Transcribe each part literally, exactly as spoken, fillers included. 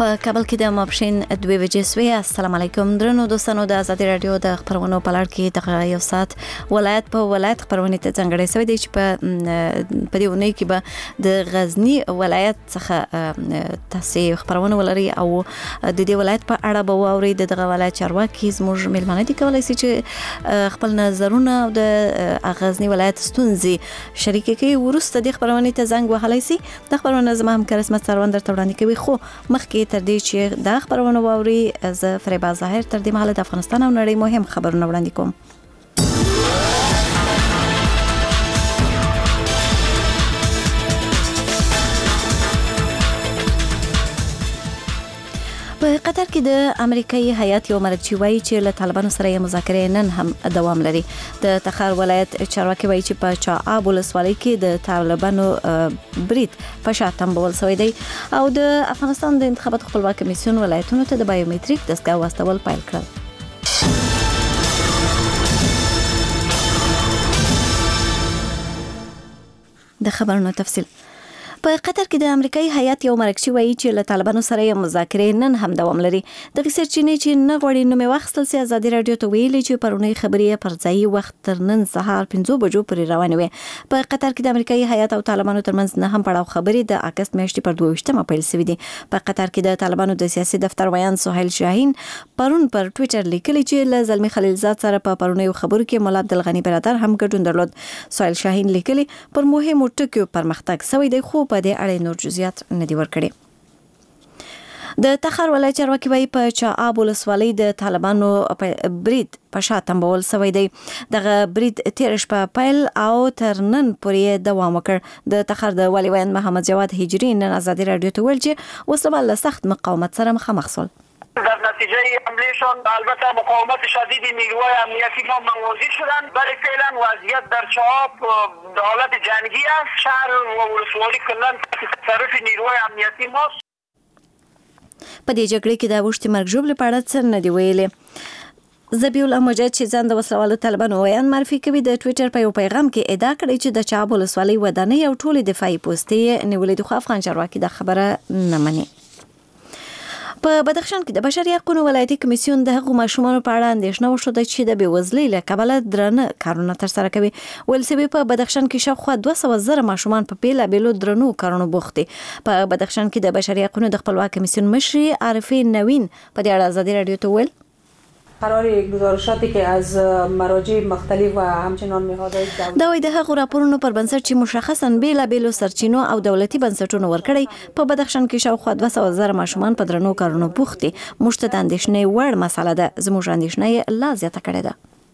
په کابل کې د ماپښین دوه بجې سوې. السلام علیکم درنو دوستانو، د آزادي رادیو د خبرونو په لړ کې د یو ساعت ولایت په ولایت خبرونه ته ځانګړې شوې دي چې په په دې ونې کې به د غزنی ولایت څخه تاسو خبرونه ولري او د دې ولایت په اړه به واوري. دغه ولایت چارواکي زموږ ملمنه دي کولای شي چې خپل نظرونه د غزنی ولایت ستونزې شریک کړي. ورسته د خبرونه ته زنګ وهلای شي. د خبرونه زما هم کرسمت سروان درته وړاندې کوي. خو مخکې تر دې چې دا خبرونه واوري، زه فریبا ظاهر تر دې مهاله د افغانستان او نړۍ مهم خبرونه وړاندې کوم. په قطر کې د امریکایي هیات یو مرکزی وایي چې له طالبانو سره یې مذاکرې نن هم دوام لري. د تخار ولایت چارواکي وایي چې په چااب ولسوالۍ کې د طالبانو برید په شا تنبول شوی دی او د افغانستان د انتخاباتو خپلواک کمیسیون ولایتونو ته د بایومټریک دستګاه واستول پیل کړل. د خبرونو تفصیل. په قطر کې د امریکایي هیات یو مرکزی وایي چې له طالبانو سره یې مذاکرې نن هم دوام لري. د سرچینې چې نه غوړي نومې واخیستل سي ازادي رادیو ته ویلي چې پرونی خبرې پر ځای وخت تر نن سهار پنځه بجو پورې روانې وي. په قطر کې د امریکایي هیات او طالبانو ترمنځ نه هم پړاو خبرې د اگست میاشتې پر دوه ویشتمه پیل شوې دي. په قطر کې د طالبانو د سیاسي دفتر ویان سهیل شاهین پرون پر ټوئیټر لیکلي چې له زلمی خلیلزاد سره په پرونی خبرو کې مولا عبدالغنی برادر هم ګډون درلود. سهیل شاهین لیکلي پر مهمو ټکو پرمختګ شوی دی، خو په دې اړه نور جزئیات نه دی ورکړي. د تخار ولایت چارواکي وایي په چااب ولسوالۍ د طالبانو برید په شا تنبول شوی دی. دغه برید تیر شپه پیل او تر نن پورې دوام وکړ. د تخار د والي ویان محمد جواد هجری نن آزادي رادیو ته ویل چې وسله له سخت مقاومت سره مخامخ شول. در نتیجه حملهشان البته مقاومت شدید نیروهای امنیتی ما مواجه شدند، ولی فعلا وضعیت در چااب در حالت جنگی است. شهر و ولسوالی کلا تحت تصرف نیروهای امنیتی ماست. په دې جګړه کې د وشتي مرګ ژوبل په اړه څه نه دی ویلي. زبیول امجد چې ځان د وسلوالو طالبانو ویان معرفي کوي د ټوئیټر په یو پیغام کې ادعا کړې چې د چااب ولسوالۍ ودانۍ او ټولې دفاعي پوستې نیولې. د افغان چارواکي د خبره نه مني. په بدخشان کې د بشري حقوقو ولایتي کمیسیون د حقوقو ماشومانو په اړه اندېښنه وښوده چې د بېوزلۍ له کبله درنه کارونه ترسره کوي. ولسبي په بدخشان کې شاوخوا دوه سوه زره ماشومان په بیلابېلو درنو کارونو بوخت دي. په بدخشان کې د بشري حقوقو د خپلواک کمیسیون مشري عارفه نوین په دې اړه آزادي رادیو ته ویل قرار گزارشاتی که از مراجع مختلف و همچنان نهادهای دولتی دا وایي د هغو راپورونو پر بنسټ چې مشخصاً بیلابېلو سرچینو او دولتي بنسټونو ورکړی په بدخشان کې شاوخوا دوه سوه زره ماشومان په درنو کارونو بوخت دي. موږ ته د اندېښنې وړ مسله ده. زموږ اندېښنه یې لا زیاته کړې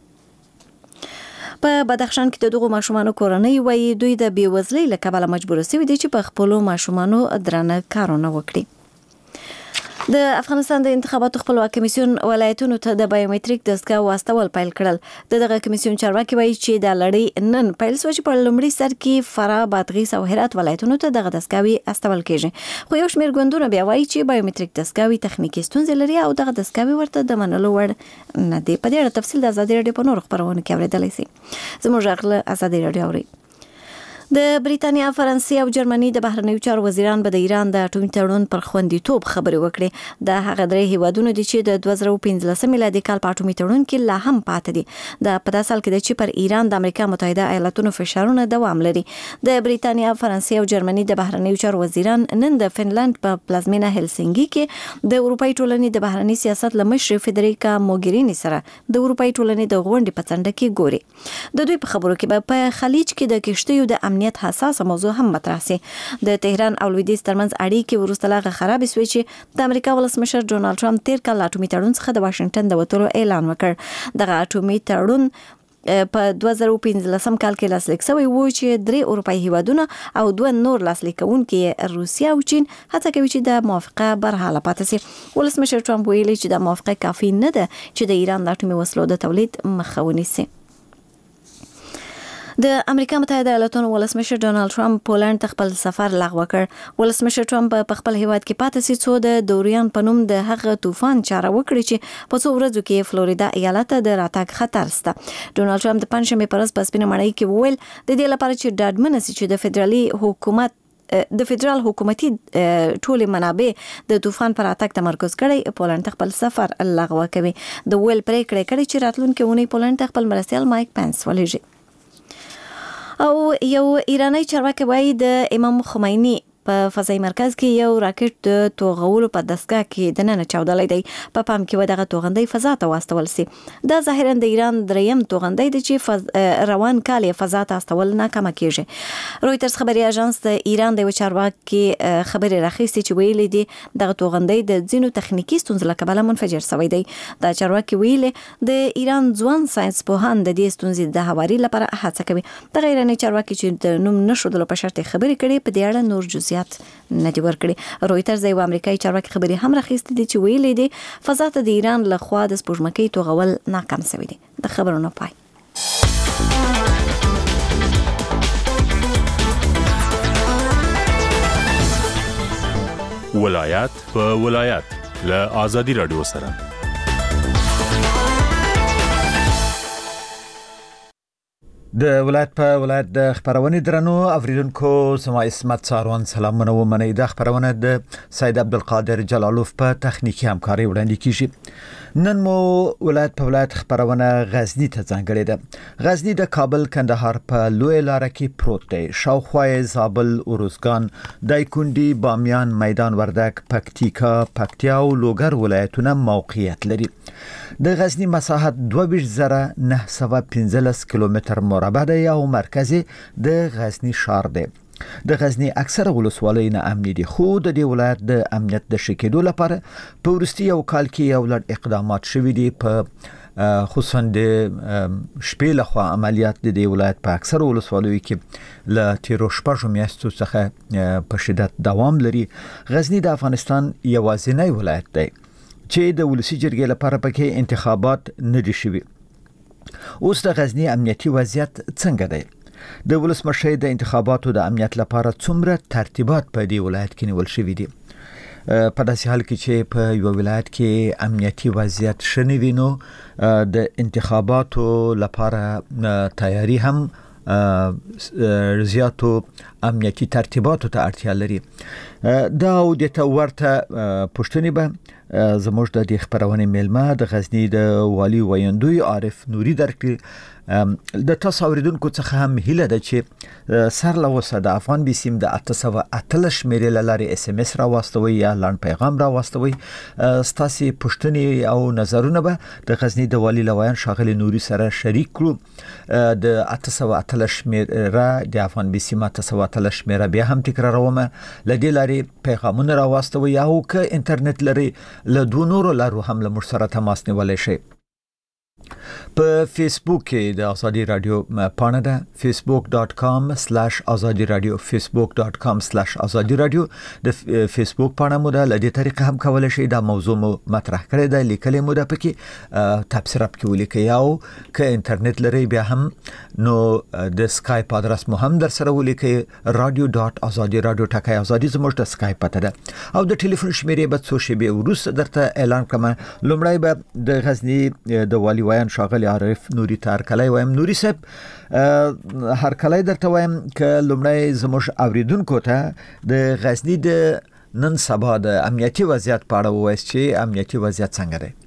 ده. په بدخشان کې د دغو ماشومانو کورنۍ وایي دوی د بېوزلۍ له کبله مجبور شوي دي چې په خپلو ماشومانو درنه کارونه وکړي. د افغانستان د انتخاباتو خپلواک کمیسیون ولایتونو ته د بایومټریک دستګاه واستول پیل کړل. د دغه کمیسیون چارواکي وایي چې د لړۍ نن پیل شو چې په لومړي سر کې فراه، بادغیس او هرات ولایتونو ته دغه دستګاوې استول کېږي. خو یو شمېر ګوندونه بیا وایي چې بایومټریک دستګاوې تخنیکي ستونزې لري او دغه دستګاوې ورته د منلو وړ نه دي. په دې اړه تفصیل د آزادي رادیو په نورو خبرونو کې اورېدلی شئ. زموږ غږ له آزادي رادیو اورئ. د بریتانیا، فرانسې او جرمني د بهرنیو چارو وزیران به د ایران د اټومي تړون پر خوندیتوب خبرې وکړي. د هغه درې هیوادونو دي چې د دوه زره او پنځلسم میلادي کال په اټومي تړون کې لا هم پاتې دي. د په داسې حال کې چې پر ایران د امریکا متحده ایالاتونو فشارونه دوام لري. د بریتانیا، فرانسې او جرمني د بهرنیو چارو وزیران نن د فنلند په پلازمینه هلسینګي کې د اروپای ټولنې د بهرني سیاست له مشر فدریکا موګرینی سره د اروپای ټولنې د غونډې په څنډه کې ګوري. د دوی په خبرو کې به په خلیج کې د کشتیو د امنیت حساسه موضوع هم مطرح شي. د تهران او لویدیځ ترمنځ اړیکې وروسته لا خراب شوې چې د امریکا ولسمشر ډونالد ټرمپ تیر کال اټومي تړون څخه د واشنگټن د وتلو اعلان وکړ. دغه اټومي تړون په دوه زره او پنځلسم کال کې لاسلیک شوی و چې درې اروپایي هیوادونه او دوه نور لاسلیک کوونکي روسیه او چین هڅه کوي چې د موافقه برحاله پاتې شي. ولسمشر ټرمپ ویلي چې د موافقه کافي نه ده چې د ایران د اټومي وسلو د تولید مخه ونیسي. د امریکا متحده ایالاتونو ولسمشر ډونالد ټرمپ پولند ته خپل سفر لغوه کړ. ولسمشر ټرمپ په خپل هیواد کې پاتې شي څو د دوریان په نوم د هغه طوفان چاره وکړي چې په څو ورځو کې فلوریدا ایالت ته د راتګ خطر شته. ډونالد ټرمپ د پنځمې پر ورځ په سپینه ماڼۍ کې وویل د دې لپاره چې ډاډمن شي چې د فدرالي حکومت د فدرال حکومتي ټول منابع د طوفان پر اتاک تمرکز کړي. پولند خپل سفر لغوه کوي. د ویل پریکړه کړي چې راتلونکي اونۍ پولند خپل مرستیال مایک پنس ولېږي. او یو ایرانی چارواکي وایي د امام خمینی په فضایي مرکز کې یو راکټ د توغولو په دستګاه کې دننه چاودلی دی. په پام کې و دغه توغندی فضا ته واستول سي. دا ظاهرا د ایران دریم توغندی دی چې فض... روان کال فضا ته استول ناکامه کیږي. رویترز خبري اژانس د ایران د چارواکي خبري راخیستي چې ویلي دي دغه توغندی د ځینو تخنیکی ستونزو له کبله منفجر شوی دی. دا چارواکي ویلي د ایران ځوان ساينس پوهان د دې ستونزې د هواري لپاره هڅه کوي. د ایراني چارواکي چې د نوم نشودلو په شرط خبري کړي په دې اړه نور جزئیات ندی ورکړي. رویترز یو امریکایي چارواکي خبري هم راخیستي دي چې ویلي دي فضا ته د ایران له خوا د سپوږمکۍ توغول ناکام شوی دی. د خبرونو پای. ولایت په ولایت له آزادي رادیو سره. د ولایت په ولایت د خبرونه درنو اوریدونکو سما اسمت ساروان سلامونه و منی. د خبرونه د سید عبدالقادر جلالوف په تخنیکی همکاري وړاندې کیږي. نن مو ولایت په ولایت خبرونه غزنی ته ځانګړې ده. غزنی د کابل کندهار په لوی لار کې پروت دی. شاوخوا زابل، اروزګان، دایکندي، بامیان، میدان وردک، پکتیکا، پکتیا او لوګر ولایتونه موقعیت لري. د غزنی مساحت دوه ویشت زره نه سوه پنځلس کیلومتر مربع دی او مرکز د غزنی شهر دی. د غزنی اکثره ولسوالۍ نه امني دي، خو د دې ولایت د امنیت د شکېدو لپاره په وروستي یو کال کې یو لړ اقدامات شوي دي. په خصوصا د شپې لخوا عملیات د دې ولایت په اکثره ولسوالیو کې له تیرو شپږو میاشتو څخه په شدت دوام لري. غزنی د افغانستان یوازینی ولایت دی چې د ولسی جرګې لپاره پکې انتخابات نه دي شوي. اوس د غزنی امنیتي وضعیت څنګه دی؟ د ولسمشر د انتخاباتو د امنیت لپاره څومره ترتیبات په دې ولایت کې نیول شوي دي؟ په داسې حال کې چې په یو ولایت کې امنیتي وضعیت ښه وي نو د انتخاباتو لپاره تیاری هم زیاتو امنیتي ترتیباتو ته اړتیا لري. دا او د ورته پښتني به زموږ د دې خبرونه میلمه د غزنی د والی ویندوی عارف نوري درکړي. د تاسو اوریدونکو څخه هم هیله ده چې سر له وسه د افغان بي سیم د اته سوه اتلس شمیرې له لارې اس ام اس را واستوي یا لاند پیغام را واستوي. ستاسو پښتني او نظرونه به د غزنی د والی لویان شاغلي نوري سره شریک کړو. د اته سوه اتلس شمیرې د افغان بي سیم اته سوه اتلس شمیرې بیا هم تکراروم لدې لارې پیغامونه را واستوي یا او که انټرنیټ لري له دوه نورو لارو هم له مر سره تماس نیولای شي. په فیسبوک کې د ازادي رادیو پاڼه ده facebook dot com slash azadi radio facebook dot com slash azadi radio د فیسبوک پاڼه مو ده. لدې طریقه هم کولای شئ دا موضوع مو مطرح کړئ ده لیکلې مو ده پکې تبصره پکې ولیکئ او که انټرنیټ لري بیا هم نو د سکایپ ادرس مو هم در سره ولیکئ radio dot azadi radio ټکای ازادي زموږ د سکایپ پته ده او د ټلیفون شمیرې به څو شیبې وروسته درته اعلان کوم. لومړی به د غزنی د والی ویان شاغلی عارف نوري تار کلای وایم. نوري صاحب هر کلای درته وایم ک لومړی زموږ اوریدونکو ته د غزنی د نن سبا د امنیتي وضعیت په اړه ووایي چې امنیتي وضعیت څنګه دی؟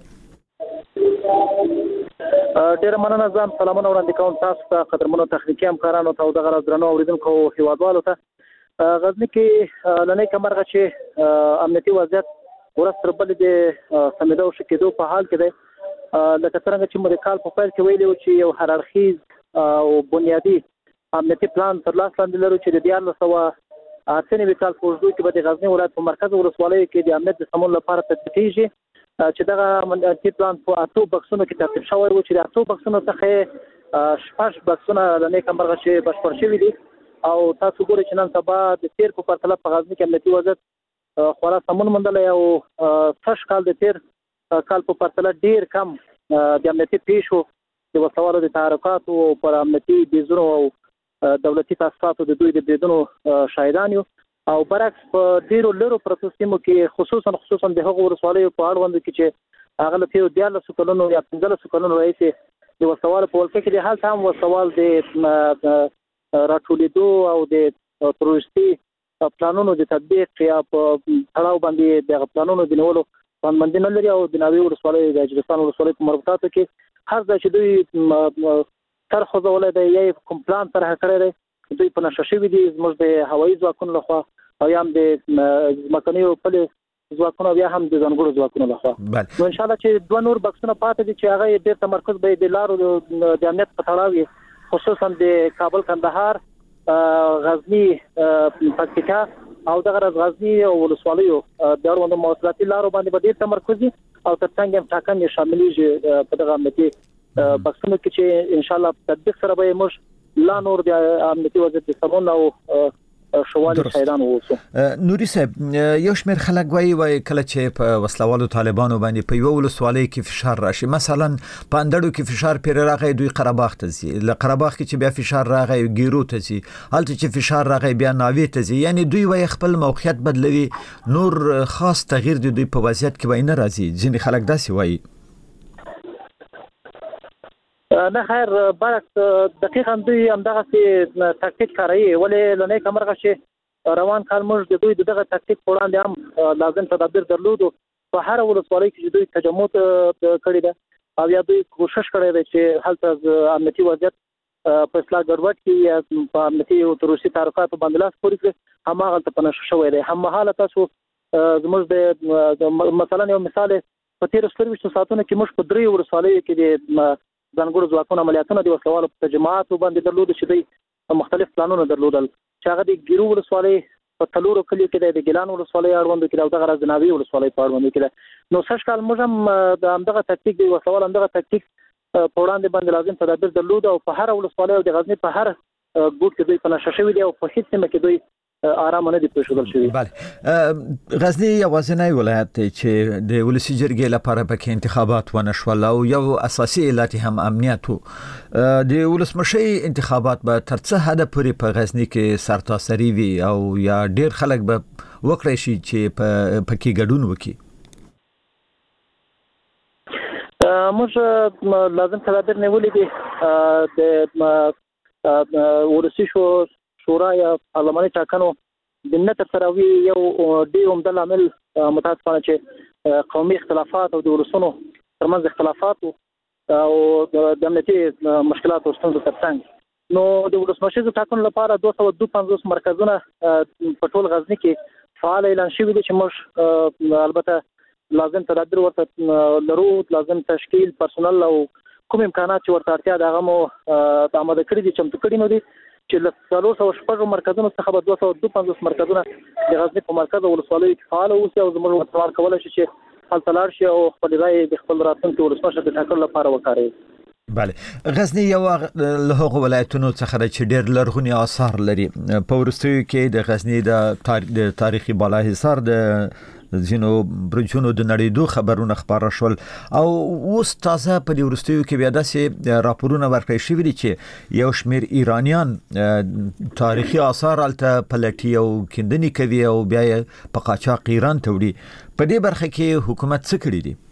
ډیر مننه. ځان سلامونه وړاندې کوم تاسو ته قدرمنو تخنیکی همکارانو ته او د غرض درنو اوریدونکو هیوادوالو ته. غزنی کې لنې کمرغه چې امنیتي وضعیت ورسره بل د سمېدو شکېدو په حال کې دی. لکه څنګه چې موږ د کال په پیل کې ویلي و چې یو هررخیز او بنیادي امنیتي پلان تر لاس لاندې لرو چې د دیارلس سوه اته نوي کال په اوږدو کې به د غزني ولایت په مرکز ولسوالیو کې د امنیت د سمون لپاره تطبیقېږي. چې دغه امنیتي پلان په اتو بکسونو کې ترتیب شوی و چې د اتو بکسونو څخه شپږ بکسونه له نیکه مرغه چې بشپړ شوي دي او تاسو ګورئ چې نن سبا د تیر په پرتله په غزني کې امنیتي وضعیت خورا سمون موندلی او سږ کال د تیر کال په پرتله ډیر کم د امنیتي پیښو د وسوالو د تحرکاتو پر امنیتي بیزونو او دولتي تاسیساتو د دوی د بریدونو شاهدان یو او برعکس په ډیرو لرو پروتو سیمو کې خصوصا خصوصا د هغو ولسوالیو په اړوند کې چې هغه له تیرو دیارلسو کلونو یا پنځلسو کلونو راهیسې د وسوالو په ولکه کې د هلته هم وسوال د راټولېدو او د تروریستي پلانونو د تطبیق یا په تړاو باندې د پلانونو د نیولو باندې نه لري او د ناوی ولسوالۍ د اجرستان ولسوالۍ په مربوطاتو کې هر ځای چې دوی تر خو ولې د یو کوم پلان طرح کړی دی دوی په نشه شوي دي زموږ د هوایي ځواکونو لخوا او یا هم د ځمکنیو پلې ځواکونو بیا هم د ځانګړو ځواکونو لخوا نو ان شاء الله چې دوه نور بکسونه پاتې دي چې هغه ډېر تمرکز به د لارو د امنیت په تړاو وي خصوصا د کابل کندهار غزنی پکتیکا او دغه غزنی او ولسوالیو د اړوندو مواصلاتي لارو باندې به ډېر تمرکز وي او ترڅنګ هم ټاکنې شاملېږي په دغه امنیتي بکسونو کې چې ان شاء الله تطبیق سره به موږ لا نور د امنیتي وضعیت د سمون او شوالي شایدان ووسو. نوري صاحب یو شمېر خلک وایي وایي کله چې په وسلوالو طالبانو باندې په یو ولسوالۍ کې فشار راشي مثلا په اندړو کې فشار پیر راغی دوی قره باغ ته ځي له قره باغ کې چې بیا فشار راغی ګیرو ته ځي هلته چې فشار راغی بیا ناوې ته ځي یعنی دوی وایي خپل موقعیت بدلوي نور خاص تغییر دی دوی په وضعیت کې وای نه راځي ځینې خلک داسې وایي نه خیر برعکس دقیقاً دوی همدغه سي تاکتیک کاروي ولې لنی کمرغه چې روان کال موږ د دوی دغه تاکتیک وړاندې هم لازم تدابیر درلودو په هر ولسوالۍ کې دوی تجمع کړی ده او یا دوی کوشش کړی دی چې هلته امنیتي وضعیت په اصلاح ګډوډ کې په امنیتي او تروریستي تعرفاتو باندې لاس پورې کړي هماغلته په نشه شوی دی هممهاله تاسو زموږ د مثلا یو مثال په تېرو څلوېښتو ساعتونو کې موږ په درې ولسوالیو کې د ځانګړو ځواکونو عملیاتونه د وسلوالو په تجمعاتو باندې درلودل چې دوی مختلف پلانونه درلودل چې هغه د ګیرو ولسوالۍ په تلورو کلیو کې د ګیلان ولسوالۍ اړوند کې او دغه رازناوي ولسوالۍ په اړوند کې نو سږ کال موږ هم د همدغه تکتیک د وسلوال همدغه تکتیک په وړاندې باندې لازم تدابیر درلود او په هر ولسوالۍ او د غزنی په هر ګوټ کې دوی په نشه شوي دي او په هیڅ سیمه کې دوی آرام نه دي پېښول شوی. بله غزنی یوازینی ولایت دی چې د ولسی جرګې لپاره پکې انتخابات ونه شول او یو اساسي علت هم امنیت وو د ولسمشي انتخابات به تر څه حد پورې په غزنی کې سرتاسري وي او یا ډیر خلک به وکړي شي چې په پکې ګډون وکړي موږ لازم تدابیر نیولې دي د ولسی شو شورا یا پارلماني ټاکنو د نه ترسروي یو ډېر عمده لامل متاسفانه چې قومي اختلافات او د ولسونو ترمنځ اختلافات او د امنیتي مشکلاتو ستونزو ترڅنګ نو د ولسمشریزو ټاکنو لپاره دوه سوه دوه پنځوس مرکزونه په ټول غزني کې فعال اعلان شوي دي چې موږ البته لازم تدابیر ورته لرو لازم تشکیل پرسونل او کوم امکانات چې ورته اړتیا ده هغه مو آماده کړي دي چمتو کړي نو دي چې له څلور سوه شپږو مرکزونو څخه به دوه سوه دوه پنځوس مرکزونه د غزني په مرکز او ولسوالیو کې فعال اوسي او زموږ ورته کولی شي چې هلته لاړ شي او خپل رایې د خپل راتلونکي ولسمشر د ټاکلو لپاره وکاروي. بله غزنی یو له هغو ولایتونو څخه ده چې ډېر لرغوني آثار لري په وروستیو کې د غزنی د تاریخي بالاحصار د ځینو برجونو د نړیدو خبرونه خبره شول او اوس تازه په دې وروستیو کې بیا داسې راپورونه ورکړل شوي دي چې یو شمېر ایرانیان تاریخي آثار هلته پلټي او کیندنې کوي او بیا یې په قاچاق ایران ته وړي په دې برخه کې حکومت څه کړي دي؟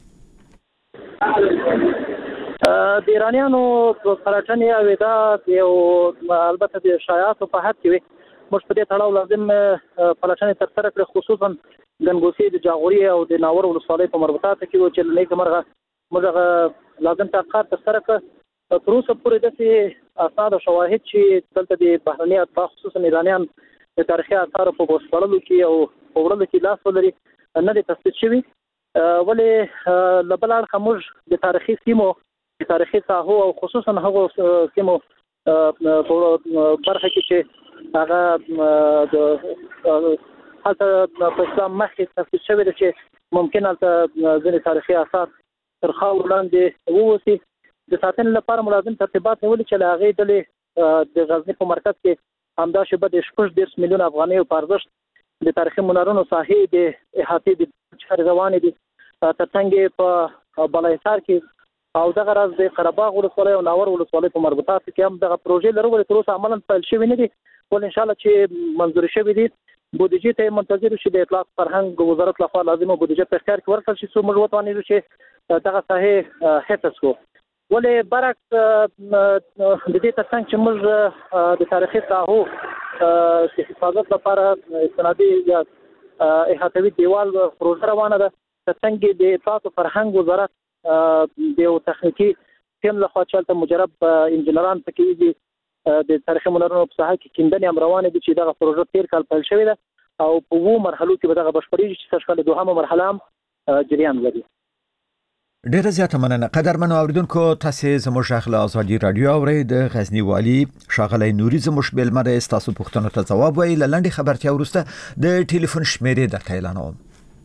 د ایرانیانو پلټنې او دا یو البته د شایعاتو په حد کې وي موږ په دې تړاو لازم پلټنې ترسره کړې خصوصا ګنګوسي د جاغوري او د ناور ولسوالۍ په مربوطاتو کې و چې لنی کمرغه موږ لازم تحقیقات ترسره کړ تر اوسه پورې داسې اسناد او شواهد چې دلته د بهرني اتباع خصوصا ایرانیان د تاریخي اثارو په وسپړلو کې او په وړلو کې لاس ولري نه دي تثبیت شوي ولې له بل اړخه موږ د تاریخي سیمو د تاریخي ساحو او خصوصا هغو سیمو په برخه کې چې هغه د هلته په اسلام مخکې تثبیت شوی دی چې ممکن هلته ځینې تاریخي آثار تر خاورو لاندې ووسي د ساتنې لپاره ملازم ترتیبات نیولي چې له هغې ډلې د غزني په مرکز کې همدا شیبه د شپږ دېرش میلیونه افغانیو په ارزښت د تاریخي منارونو ساحې د احاطې د چارې روانې دي ترڅنګ په بالاحصار کې او دغه راز د قره باغ ولسوالۍ او ناور ولسوالۍ په مربوطاتو کې هم دغه پروژې لرو ولې تر اوسه عملاً پیل شوي نه دي ول انشاءالله چې منظوري شوي دي بودیجې ته منتظر شي د اطلاعات فرهنګ وزارت لخوا لازمه بودیجه په اختیار کې ورکړل شي څو موږ وتوانیږو چې دغه ساحې حفظ کړو ولې برعکس د دې ترڅنګ چې موږ د تاریخي ساحو د حفاظت لپاره استنادي یا احاطوي دیوال پروژه روانه ده. څنګه د اطلاعات او فرهنګ وزارت د یو تخنیکی ټیم له خوا چلته مجرب انجنیران پکې دي د تاریخي منارونو په ساحه کې کیندنې هم روانه دي چې دا پروژه تیر کال پیل شوې ده او په وو مرحلو کې به دا بشپړېږي چې سږکال دوهمه مرحله هم جریان لري. ډیره زیاته مننه. قدرمنو اوریدونکو، تاسو زموږ غږ آزادي رادیو اورئ. د غزنی والی شاغلی نوري زموږ بلمره تاسو پوښتنو ته ځواب ویل. لاندې خبرتیا ورسته د ټلیفون شمیرې د اعلانوم.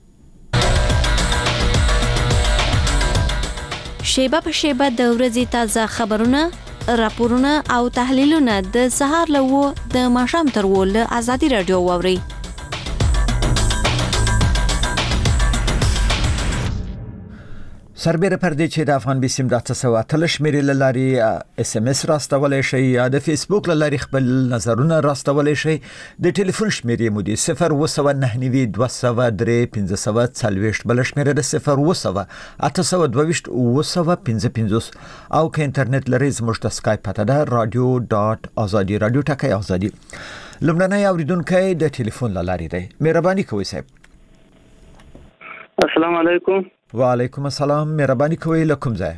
شیبه په شیبه د ورځې تازه خبرونه، راپورونه او تحلیلونه د سهار له و د ماښام تر و له آزادي رادیو واوري. سربېره پر دې چې د افغان بیسیم د تاسو اتل شمیرې لاري اس ام اس راستولای شي یا د فیسبوک لاري خپل نظرونه راستولای شي. د ټلیفون شمیرې مو دي صفر و سو نه نوي دوه سو درې پنځه سو څلويشت بل شمیرې د صفر و سو اته سو دوه و سو پنځه پنځه او که انټرنیټ لري زموږ د سکایپ پته ده رادیو ډاټ ازادي رادیو ټکی ازادي. لمړنۍ اوریدونکو د ټلیفون لاري دی. مهرباني کوئ صاحب. السلام علیکم. وعلیکم السلام. مهرباني کوئ لکم ځای.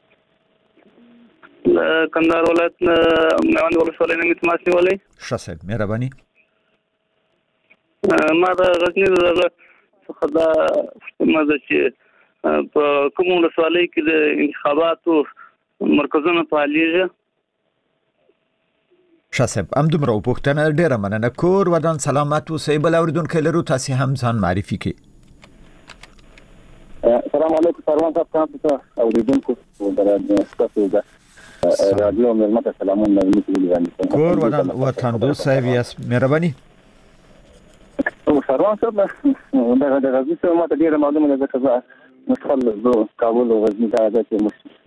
کندهار ولایت میوند ولسوالۍ نه تماس نیولې. ښه صاحب مهرباني. ما د غزنی دغه څخه دا مزه چې په کوم ولسوالۍ کې د انتخاباتو مرکزونه فعالیږي. ښه صاحب همدومره وپوښتنه. ډیره مننه. کور ودان سلامت اوسئ. بل اوریدونکو لرو تاسو هم ځان معرفي کړئ. السلام علیکم سروان صاحب. تاسو ته اوریدونکو د تاسو د رادیو ملمت سلامونه مې کور ودان وطن دوست صاحب یاس مهرباني. سروان صاحب دا د غزنی سره ماته ډیره معلومه ده چې مشغل زه کابل او غزنی ته راځم.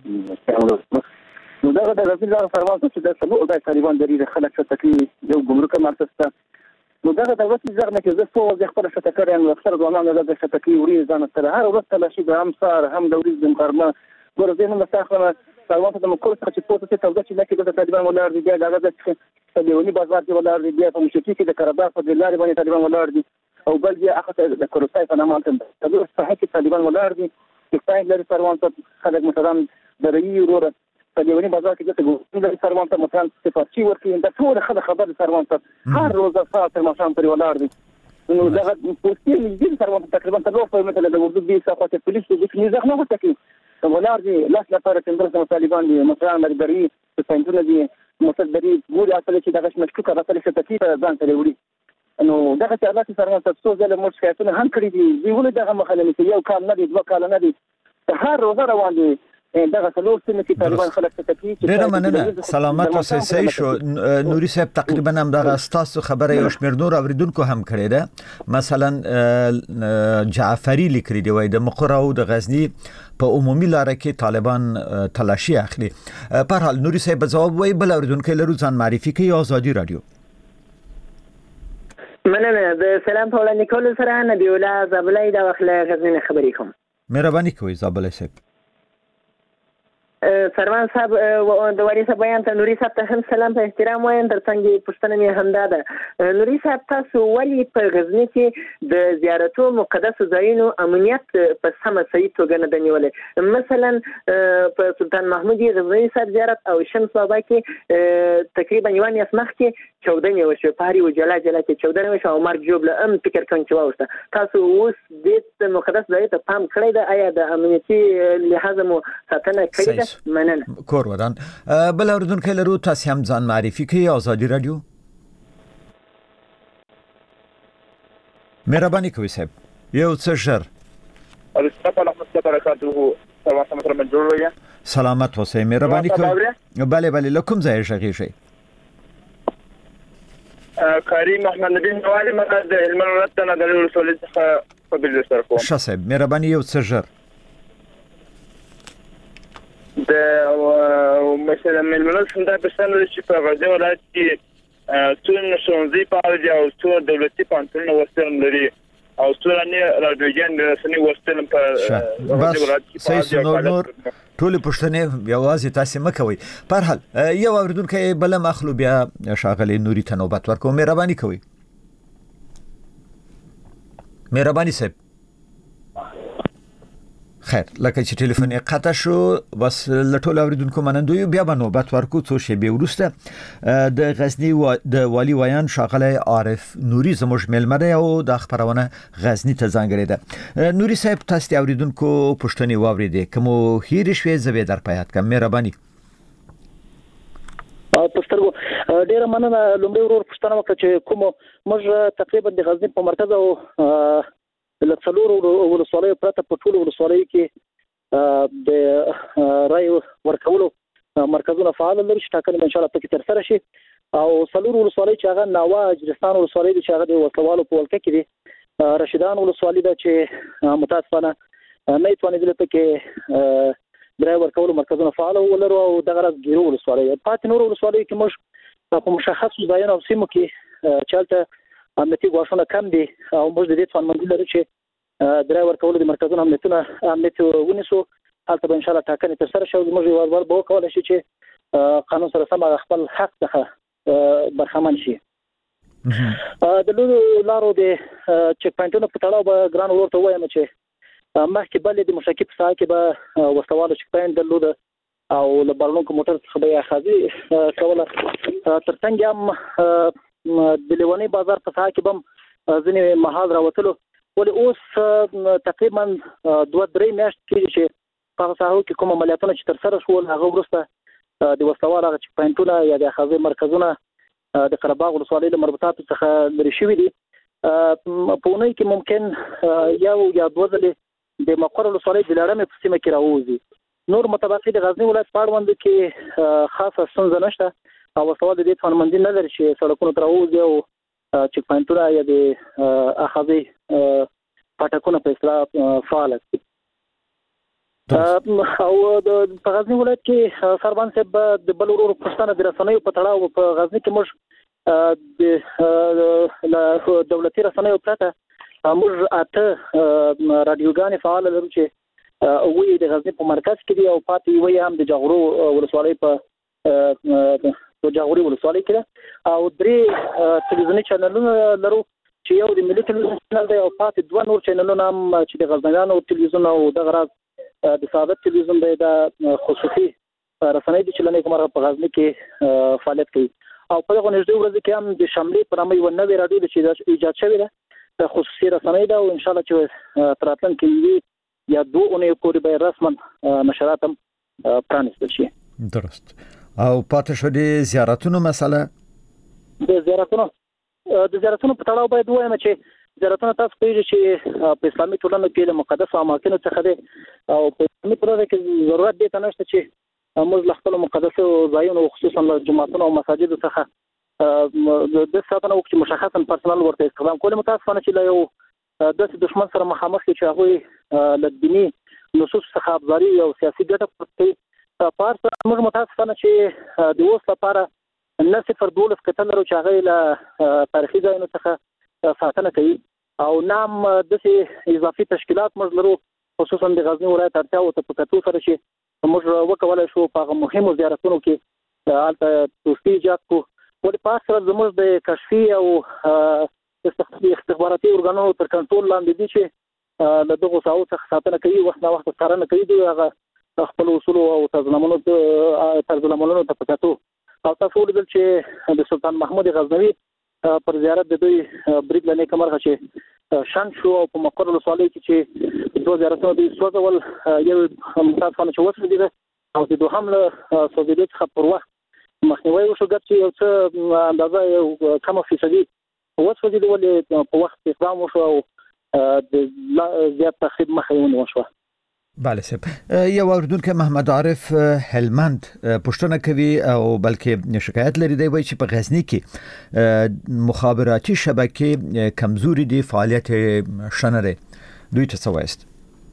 نو دا د غزنی سره سروان صاحب چې د څلور د تقریبا د خلک څخه تکلیف یو ګمرک مرکز ته نو دا د وڅ ځغنه کې زه څو ځخ پر شته کړم. اکثر ځوانان د شته کې وری ځان سره هر ورځ تلاشي د هم سار هم د ورځ د مقرمه ورځې نو مستخدمه سروان د مکول څخه چې پوتو ته توګه چې لکه د طالبان ولر دي دا د چې دیونی بازار کې ولر دي په مشکل کې د قربا په دلاري باندې طالبان ولر دي او بل بیا اخته د کورسای په نامه ته د صحه کې طالبان ولر دي چې پاین لري سروان ته خلک مثلا د ری ورور په دیونی بازار کې د ګوند سروان ته مثلا صفاتي ورکې د ټول خلک خبر سروان ته هر روز ساعت تر ماشام پر ولر دي. نو دا پوسټي دي سروان تقریبا تر وخت په مثلا د اردو دي صفات پولیس د دې ځخ نه وته کې ولر دي لاس لپاره چې د طالبان دي مثلا مرګري په پنځونه دي مصدري ګوري اصل چې دغه مشکوک راځي چې تکلیف ځان ته وړي. نو دغه چې الله سره تاسو زله مو شکایتونه هم کړی دي. ویونه دغه مخالفه چې یو کال نه دي دوه کال نه دي هر روز روان دي دغه څلور سنه چې طالبان خلک ته تکلیف. ډیره مننه. سلامت اوسئ. صحیح شو. نوري صاحب تقریبا هم دغه تاسو خبره یو شمیر نور اوریدونکو هم کړی ده. مثلا جعفری لیکري دی وای د مقر او د غزنی په عمومي لار کې طالبان تلاشي اخلي. په هر نوري صاحب جواب وای بل اوریدونکو لرو ځان معرفي کوي. آزادي رادیو. مننه. د سلام په وړاندې کولو سره نبی الله زابلای د وخت غزنی خبرې کوم. مهرباني کوئ زابلای صاحب. سروان صاحب د وری صاحب بیان ته نوري صاحب ته هم سلام په احترام وایم. ترڅنګ پښتنه مې همدا ده. نوري صاحب تاسو ولی په غزنی کې د زیارتو مقدس ځایونو امنیت په سمه صحیح توګه نه دنیولې؟ مثلا په سلطان محمود غزنی صاحب زیارت او شمس بابا کې تقریبا یو میاشت مخکې چودنې وشو په هر یو جلا جلا کې چودنې وشو او مرګ جوړ له ام فکر کوم چې واوسته. تاسو اوس د مقدس ځای ته پام کړی ده؟ آیا د امنیتي لحاظ مو ساتنه کړې ده؟ مننه. کور ودان. بل اوریدونکو لرو تاسو هم ځان معرفي کړئ. آزادي رادیو. مهرباني کوئ صاحب. یو څه ژر. السلام علیکم وبرکاته. سلام سره منجوړ یم. سلامت اوسئ. مهرباني کوئ. بله بله لکم ځای ژغیږئ. کاری محمد نبی نوالی مګر د هلمند ولایت نه د ولسوالۍ څخه په بل سره کوم. ښه صاحب مهرباني یو څه ژر. د مثلا ملمنو څنګه په ستنه چې په غزنی ولایت کې څو نشونځي پاره دي او څو دولتي پانتون وسیل لري او ستورانه راډیوګان رسنۍ وستلم په بس صحیح نور نور ټول پښتنې یوازې تاسو مکوي پر حال یو اوریدونکو بل مخلو بیا شاغلي نوري ته نوبت ورکوم مهرباني کوي مهرباني صاحب خیر لکه چې ټلیفون یې قطع شو بس لټول اوریدونکو منندوی بیا به نوبت ورکو څو شی به ورسته د غزنی و د والی ویان شاغله عارف نوري زموږ ملمره او د خبرونه غزنی ته ځانګړي ده نوري صاحب تاسو اوریدونکو پښتني واوریدې کوم هیر شوي زوی در پيات کوم مهرباني پښترګو ډیره مننه لومړی ورور پښتنه وکړه چې کوم موږ تقریبا د غزنی په مرکز او د څلورو ولسوالیو پرته په ټولو ولسوالیو کې د رای ورکولو مرکزونه فعال لري چې ټاکنې ان شاء الله پکې تر سره شي او څلورو ولسوالیو چې هغه ناوا اجرستان ولسوالۍ چې هغه د وسلوالو په ولکه کې دي رشیدان ولسوالۍ ده چې متاسفانه نه توانېدل پکې درای ورکولو مرکزونه فعال ولرو او دغه راز ګیرو ولسوالۍ پاتې نور ولسوالیو کې موږ په مشخص ځایونو او سیمو کې چالتہ امنیتي غواړونه کم دي او موږ د دې څرګندونه لري چې درای ورکول د مرکزونو امنیتونه امنیت ونیسو حالت به ان شاء الله ټاکنې تر سره شي موږ یو ور به وکول شي چې قانون سره سم خپل حق څخه برخمن شي د لورو لارو د چک پوینټونو په تړاو به ګران ورته وایم چې مخکې بلې د مشکل په ساحه کې به وسوالو چک پوینټ درلود او له بارلونکو موټر څخه به اخاذي کوله ترڅنګ هم د لیوانی بازار په ساحه کې بم ځنې محل راوتلو ولې اوس تقریبا دوه درې میاشتې کېږي چې په ساحو کې کوم عملیاتونه چې تر سره شول هغه وروسته د وسوال هغه چک پوینټونه یا د اخاذي مرکزونه د قرهباغ ولسوالۍ له مربوطاتو څخه لري شوي دي په اونۍ کې ممکن یو یا دوه ځلې د مقر ولسوالۍ د لړمې په سیمه کې راوځي نور متبقي د غزنی ولایت په اړوند کې خاصه ستونزه نشته او وسوال د دې څرګندون نه لري چې سړکونو تر اوځي او چک پوینټونه یا د اخاذي پټکونه په اصطلاح فعال دي او د غزنی ولایت کې سربان صاحب د بلورو پښتنه د رسنیو په تړاو په غزنی کې موږ د دولتي رسنیو پرته موږ اته رادیوګانې فعال لرو چې وې د غزنی په مرکز کې دي او پاتې وې هم د جغورو ولسوالۍ په د جغوري ولسوالۍ کې او درې تلویزیوني چینلونه لرو چې یو د ملي تلویزیون چینل دی او پاتې دوه نور چینلونه هم چې د غزنیانو تلویزیون او د غراز د سعادت تلویزیون دی د خصوصي رسنۍ د چلنې کومه په غزنی کې فعالیت کوي او په دغه نږدې ورځ کې هم د شملې پر نامه یو نوې رادیو چې ایجاد شوې ده د خصوصي رسنۍ ده او ان شاء الله چې تر راتلونکي یا دوه اونۍ پورې به رسما نشرات هم پرانیستل شي درست او پاتې شو د زیارتونو مسله د زیارتونو د زیارتونو په تړاو باید وایم چې زیارتونه تاسو پیژنئ چې په اسلامي ټولنه کې د مقدس اماکن څخه دي او په اسلامي ټولنه کې ضرورت دی نشته چې موږ له خپل مقدس ځایونو خصوصا له جماعتونو او مساجدو څخه د ساتنه وکړي مشخصا پرسونل ورته استخدام کول متاسفانه چې له یو د دشمن سره مخامخ چې هغه له دیني نصوص څخه ابزاري او سیاسي ګټه پرته پارس موږ متاسفانه چې د اوس لپاره نه صفر دولس کتل لرو چې هغه له تاریخي ځایونو څخه ساتنه کوي او نام د اضافي تشکیلات موږ لرو خصوصا د غزنی ولایت اړتیا او په کتو سره چې موږ وکولای شو په مهمو زیارتونو کې البته دوستي ایجاد کو ولې پارس زموږ د کشفي او استخباراتي ارګانونو تر کنټرول لاندې دي چې له دغه څاو څخه ساتنه کوي وخت نه وخت څارنه کوي دی هغه خپل اصول او ترجمانونو ترجمانونو ته پکاتو او تاسو ولرل چې د سلطان محمود غزنوي پر زیارت د دوی بریګ لنې کمرغه چې شان شو او په مقر ولسوالۍ کې چې دوه زیارتونه د سوځول یو متاسفانه چې وسو دي او د دوهم له سوځېدو څخه پر وخت مخنیوي وشو ګټ چې یو څه اندازه یو کم فیصدي وسو دي ولې په وخت اقدام وشو او د زیات تخریب مخنیوي وشو بله سب یو اوریدونکو محمد عارف هلمند پښتنه کوي او بلکې شکایت لري دی چې په غزنی کې مخابراتي شبکې کمزوري دي فعالیت شنره دوی ته څه وایست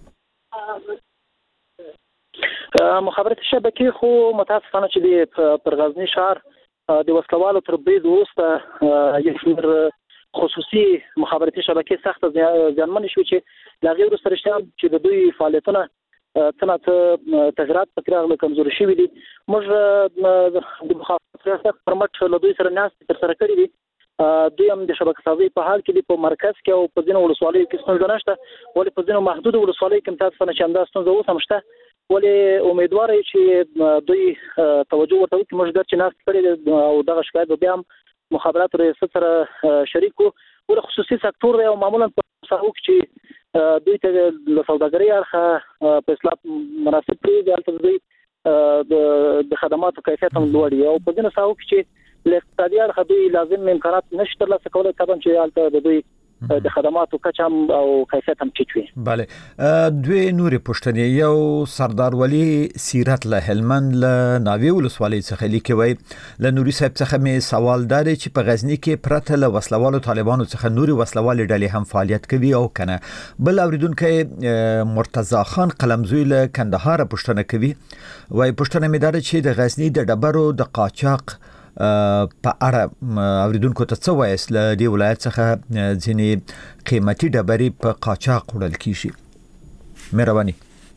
مخابراتي شبکې خو متاسفانه چې د پر غزنی شهر د وسلوالو تر برید وروسته یو شمېر خصوصي مخابراتي شبکې سخت ځانمن شو چې لا غیر سرشتہ چې د دوی فعالیتونه څنګه تغیرات پکې کمزوري شوي دي. موږ د مخابراتي پرمټ له دوی سره ناس تر سره کړی دي. دوی هم د شبکې سازي په حال کې په مرکز کې او په ځینو ولسوالیو کې ستونزه نشته، ولې په ځینو محدود ولسوالیو کې تاسو نه چنده ستونزه اوس هم شته، ولې امیدوار یم چې دوی توجه ورته وکړي. موږ د چې ناس کړی او دغه شکایت بیا هم مخابرات ریاست سره شریک وو. ول خصوصي سکتور دی او معمولا په ساحو کې چې دوی ته د سوداګرۍ اړخ په اصلاح مناسب دی، د دوی د خدماتو کیفیت هم لوړ دی او په ځینو ساحو کې چې له اقتصادي اړخ دوی لازم امکانات نشته ترلاسه کولای، طبعا چې حالت د دوی د خدماتو کچم او کیفیت هم ټیټ وي. بله دوی نورې پوښتنې، یو سردار ولی سیرت له هلمند له ناوې ولسوالۍ څخه لیکي، وایي له نوري صاحب څخه مې سوال دا دی چې په غزني کې پرته له وسلوالو طالبانو څخه نوري وسلوالې ډلې هم فعالیت کوي او کنه. بل اوریدونکی مرتضی خان قلمزوی له کندهار پوښتنه کوي، وایي پوښتنه مې دا ده چې د غزني د ډبرو د قاچاق په اړه اوریدونکو ته څه وایي له دې ولایت څخه ځینې قیمتي ډبرې په قاچاق وړل کیږي؟ مهرباني.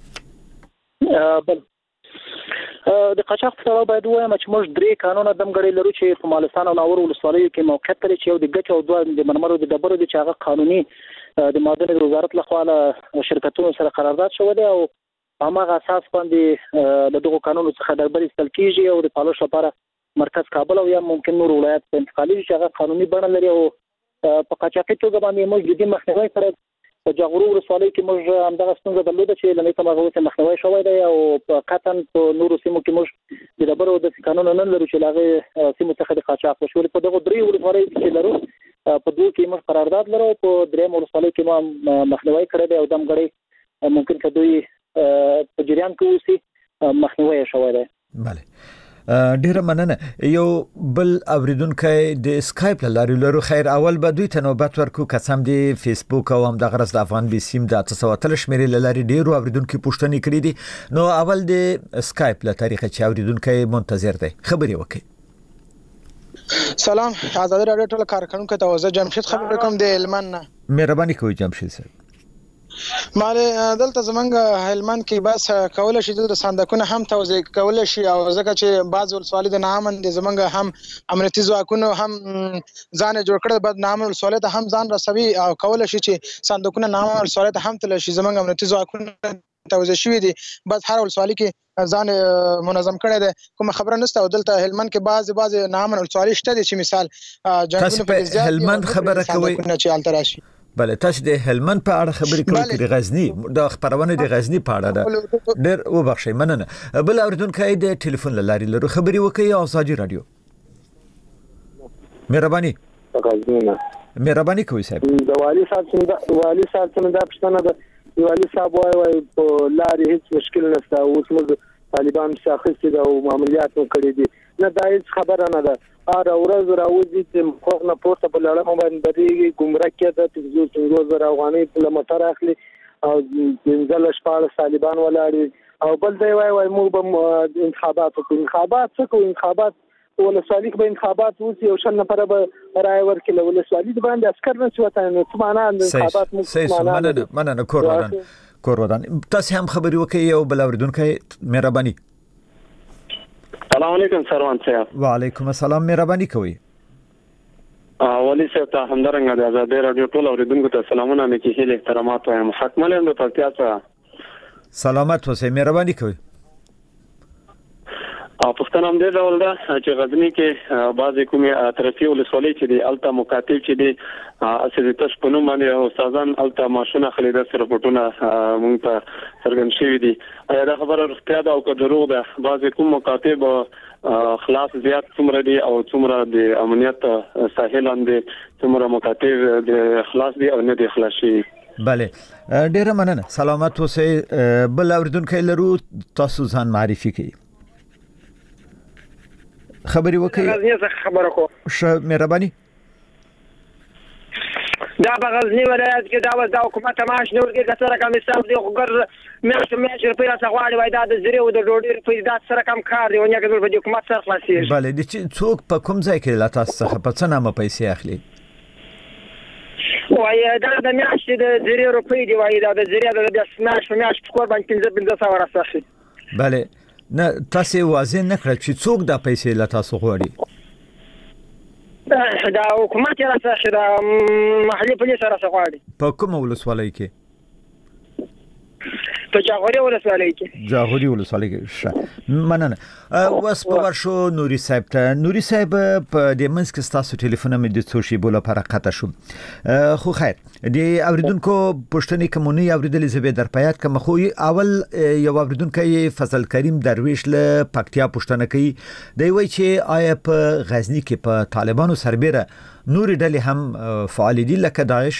بل د قاچاق په اړه باید وایم چې موږ درې قانون دمګړي لرو چې په مالستان او ناور ولسوالیو کې موقعیت لري، چې یو د ګچ او دوه د مرمرو د ډبرو دي چې هغه قانوني د معدن وزارت لخوا له شرکتونو سره قرارداد شوی دی او هغه اساس باندې د دغه قانون څخه ډبرې استل کیږي او د پالوش لپاره مرکز کابل او یا ممکن نور ولایت په انتقالي چې هغه قانوني بڼه لري او په قاچاقي توګه باندې موږ د دې مخنیوي سره په جغرو ولسوالۍ کې موږ همدغه ستونزه درلوده چې لنې کومه غوښتنه مخنیوي شوی دی او په قطعا په نورو سیمو کې موږ د ډبرو د قانون نه لرو چې هغه سیمو څخه د قاچاق وشول. په دغه درې ولسوالۍ کې لرو، په دوه کې موږ قرارداد لرو، په درېم ولسوالۍ کې موږ مخنیوي کړی دی او دمګړي ممکن که دوی په جریان کې اوسي مخنیوي شوی دی. بله ډیره مننه. یو بل اوریدونکی د اسکایپ لاري لرو. خیر اول به دوی ته نوبت ورکو، قسم دی فیسبوک او هم د غرض د افغان بي سیم د تاسو تل شمیرې لاري ډیرو اوریدونکو پوښتنې کړې دي. نو اول د اسکایپ له طریقې چې اوریدونکی منتظر دی خبري وکړي. سلام، آزادي رادیو ټول کارکونکو ته وزه جمشید خبر کوم د هلمند نه. مهرباني کوئ جمشید صاحب. مال دلته زمونږ هلمند کې بس کول شي د صندوقونه هم توزیع کول شي او ځکه چې بعض ولسوالۍ د نامن د زمونږ هم امنیتي ځواکونو هم ځان جوړ کړل، بعد نامن ولسوالۍ ته هم ځان رسوي او کول شي چې صندوقونه نامن ولسوالۍ ته هم تل شي. زمونږ امنیتي ځواکونه توزیع شوی دي، بس هر ولسوالۍ کې ځان منظم کړی دی. کوم خبره نشته. دلته هلمند کې بعض بعض نامن ولسوالۍ شته دي چې مثال جنګونه په زیات هلمند خبره کوي چې التراشي. بله تاسو د هلمند په اړه خبرې کوئ چې غزنی د خبرونه د غزنی په اړه ده. ډېر وبخښئ مننه. بل اوریدونکي د ټلیفون لاري لرو خبري وکړي او آزادي رادیو. مهرباني غزنی مهرباني کوئ صاحب. د والی صاحب څنګه والی صاحب څنګه د پښتنه د والی صاحب وای وای په لاري هیڅ مشکل نشته، اوس موږ طالبان شاخص دي او معاملات کړي دي، نه دا هیڅ خبره نه ده. ار ورځ راوځي چې خو نه پورته په لړم باندې درېږي ګمرک کې د تجزیه څنګه زر افغاني په لمتر اخلي او د شپاله طالبان ولاړ او بل دی وای وای موږ به انتخابات وکړو. انتخابات څه کوو؟ انتخابات ولسوالۍ به انتخابات وسی او شل نفر به رای ورکړي، ولسوالۍ باندې عسكر نه شوته نو څه معنا د انتخابات موږ معنا نه مننه. کور ودان کور ودان تاسو هم خبري وکړئ او بل اوریدونکو مهرباني. السلام علیکم سروان صاحب. وعلیکم السلام، مهرباني کوئ. ولی صاحب ته همدارنګه د آزادي رادیو ټول اوریدونکو ته سلامونه مې کې هیله احترامات وایم. حکمل هم د پکتیا څخه سلامت اوسئ، مهرباني کوئ. او پښتنه هم دې ډول ده چې غزنی کې بعضی کومې طرفي ولسوالۍ چې دی الته مکاتب چې دی اساسي تاسو په نوم باندې استادان الته ماشونه خلیده سره پټونه مونږ ته څرګند شوی دي. ایا دا خبره رښتیا ده او که دروغ ده؟ بعضی کوم مکاتب خلاص زیات څومره دي او څومره د امنیت ساحل باندې څومره مکاتب د خلاص دي او نه دي خلاص شي؟ بله ډیره مننه، سلامت اوسئ. بل اوریدونکي لرو، تاسو ځان معرفي کړئ. خبري وکړئ. غزنی څخه خبره کو. ش مهرباني. دا په غزنی ولایت کې دا و د حکومت معاش نور کې سره کم حساب دی، خو ګر مېشت مېشت روپیا څخه غواړي وای دا د زری او د ډوډۍ په دا سره کم کار دی، ونه کې په حکومت سره خلاصي. بله د څوک په کوم ځای کې لا تاسو څخه په څه نامه پیسې اخلي؟ وای دا د میاشتې د زیرې روپۍ دی وای دا د زیرې د میاشت په میاشت په کور باندې پنځه پنځه سوه راځي. بله نه تاسو واضح نه کړئ چې څوک دا پیسې له تاسو غواړي. دا حکومت راځي دا محلي پولیس راځي غواړي. په کوم ولسوالۍ کې؟ په جاغوري ولسوالۍ کې. جاغوري ولسوالۍ کې. مننه. واس په ورشو نوري صاحب ته. نوري صاحب په دې منځ کې تاسو ټلیفون مې د څو شی بوله پر قطه شو. خو خیر د اوریدونکو پښتني کمونی اوریدلې زبې در پیات کوم خو اول یو اوریدونکو فضل کریم درویش له پکتیا پښتنه کوي دی وای چې آیا په غزنی کې په طالبانو سربېره نور ډلې هم فعال دي لکه داعش؟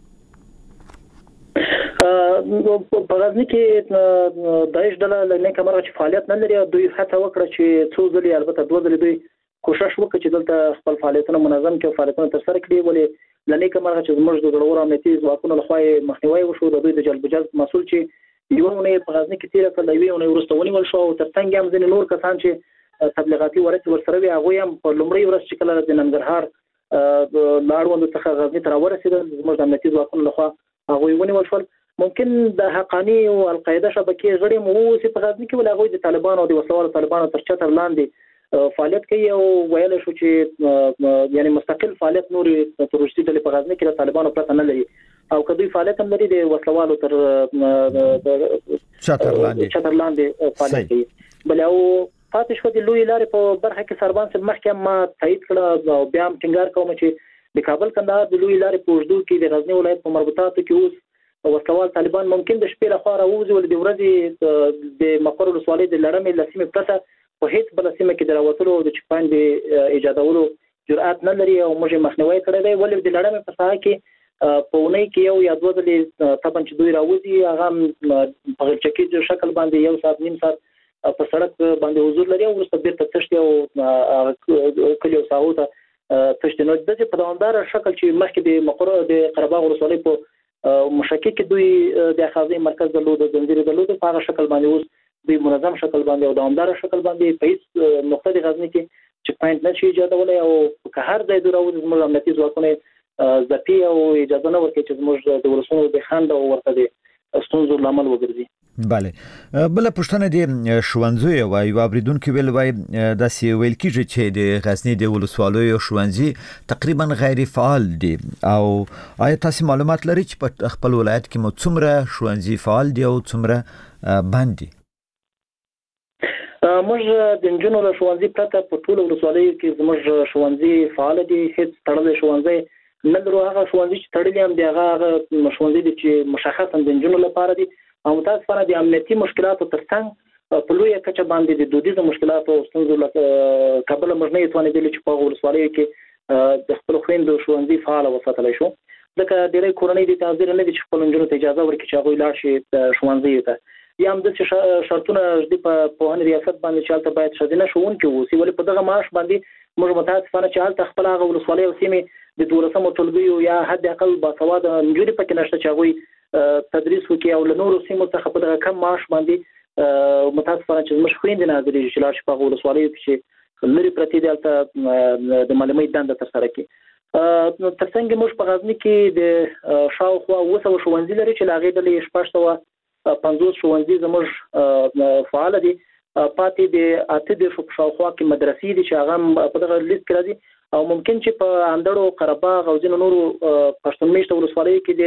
په غزنی کې داعش ډله لنه کمره چې فعالیت نه لري دوی هڅه وکړه چې څو ځلې البته دوه ځلې دوی کوشش وکړي چې دلته خپل فعالیتونه منظم کړي فعالیتونه ترسره کړي ولې لنه کمره چې زموږ د ضروري امنیتي ځواکونو لخوا مخنیوي وشو د دوی د جلب جلب مسول چې یو نه په غزنی کې تیر کړل وی او ورسته ونیول شو او ترڅنګ هم ځینې نور کسان چې تبلیغاتي ورته ورسره وي هغه هم په لومړی ورځ چې کله د ننګرهار لاړوند څخه غزنی ته راورسېدل زموږ د امنیتي ځواکونو لخوا هغه ونیول شو. ممکن د حقانی او القاعده شبکې غړي مو چې په غزنی کې ولغوي د طالبانو او د وسوال طالبانو تر چتر لاندې فعالیت کوي او ویل شو چې یعنی مستقل فعالیت نور تروریستي ډلې په غزنی کې د طالبانو پرته نه لري او کدوې فعالیت هم لري د وسوالو تر چتر لاندې چتر لاندې فعالیت کوي. بل او پاتې شو د لوی لارې په برخه کې سربان سم مخکې ما تایید کړ او بیا هم ټینګار کوم چې د کابل کندهار د لوی لارې په وجود کې د غزنی ولایت په مربوطاتو کې اوس وسوال طالبان ممکن د شپې لخوا راوځي ول د ورځې د مقر ولسوالۍ د لړمې لسیمه پرته په هیڅ بل سیمه کې دراوتلو د چپان د ایجادولو جرأت نه لري او موږ مخنیوي کړی دی ولې د لړمې په ساحه کې په ونې کې یو یا دوه ځلې طبعا چې دوی راوځي هغه په چکی شکل باندې یو ساعت نیم ساعت په سړک باندې حضور لري او ورسته بیرته تشتي او کلیو ساحو ته تشتي نو د په دوامدار شکل چې مخکې د مقر د قرهباغ ولسوالۍ په مشکل کې دوی د اخاذي مرکز درلود د زنجیر درلود په هغه شکل باندې اوس دوی منظم شکل باندې او دوامدار شکل باندې په هیڅ نقطه د غزنی کې چې پاینټ نشي ایجادولای او که هر ځای دراوځي زموږ امنیتي ځواکونه ځپي او اجازه نه ورکړي چې زموږ د ولسونو د خند او ورته د ستونزو لامل وګرځي. بله بل پښتنه دي شوانځوي وای او اوریدونکو ویل وای د سی ویل کیږي چې د غزنی د ولسوالۍ او شوانځي تقریبا غیر فعال دي او آیا تاسو معلومات لرئ چې په خپل ولایت کې مو څومره شوانځي فعال دي او څومره باندې؟ موږ د انجنونو له شوانځي پرته په ټول ولسوالۍ کې زموږ شوانځي فعال دي هیڅ تړلې شوانځي نه درو هغه شوانځي چې تړلې هم دي هغه شوانځي دي چې مشخصا د انجنونو لپاره دي او متاسفانه د امنیتي مشکلاتو ترڅنګ په لوی کچه باندې د دودیزو مشکلاتو او ستونزو لکه کابل موږ نه یتوانېدل چې په ولسوالۍ کې د خپل خويندو شوانځي فعال وساتلی شو ځکه ډېری کورنۍ د تعذير نه دي چې خپل نجونو ته اجازه ورکړي چې هغه لاړ شي شوانځي ته یا هم د شرطونه د په هغه ریاست باندې چې حالت باید شدینه شوون کې وسی ولې په دغه معاش باندې موږ متاسفانه چې حالت خپل هغه ولسوالۍ او سیمه د دولسمو طلبي یا حد اقل باسواد نجونې پکې نشته چې هغه تدریس وکي او له نورو سیمو څخه په دغه کم معاش باندې متاسفانه چې موږ خويندې نه درې چې لاړ شي په ولسوالۍ کې لري پرتی دلته د معلومات دنده تر سره کې ترڅنګ موږ په غزنی کې د شاوخوا وسو شوانځي لري چې لاغې د شپږ پنځوس شوانځي زموږ فعال دي پاتې د اته د شاوخوا کې مدرسې دي چې هغه په دغه لیست کې راځي او ممکن چې په اندړو قرهباغ او ځینو نورو پښتون میشته ولسوالۍ کې د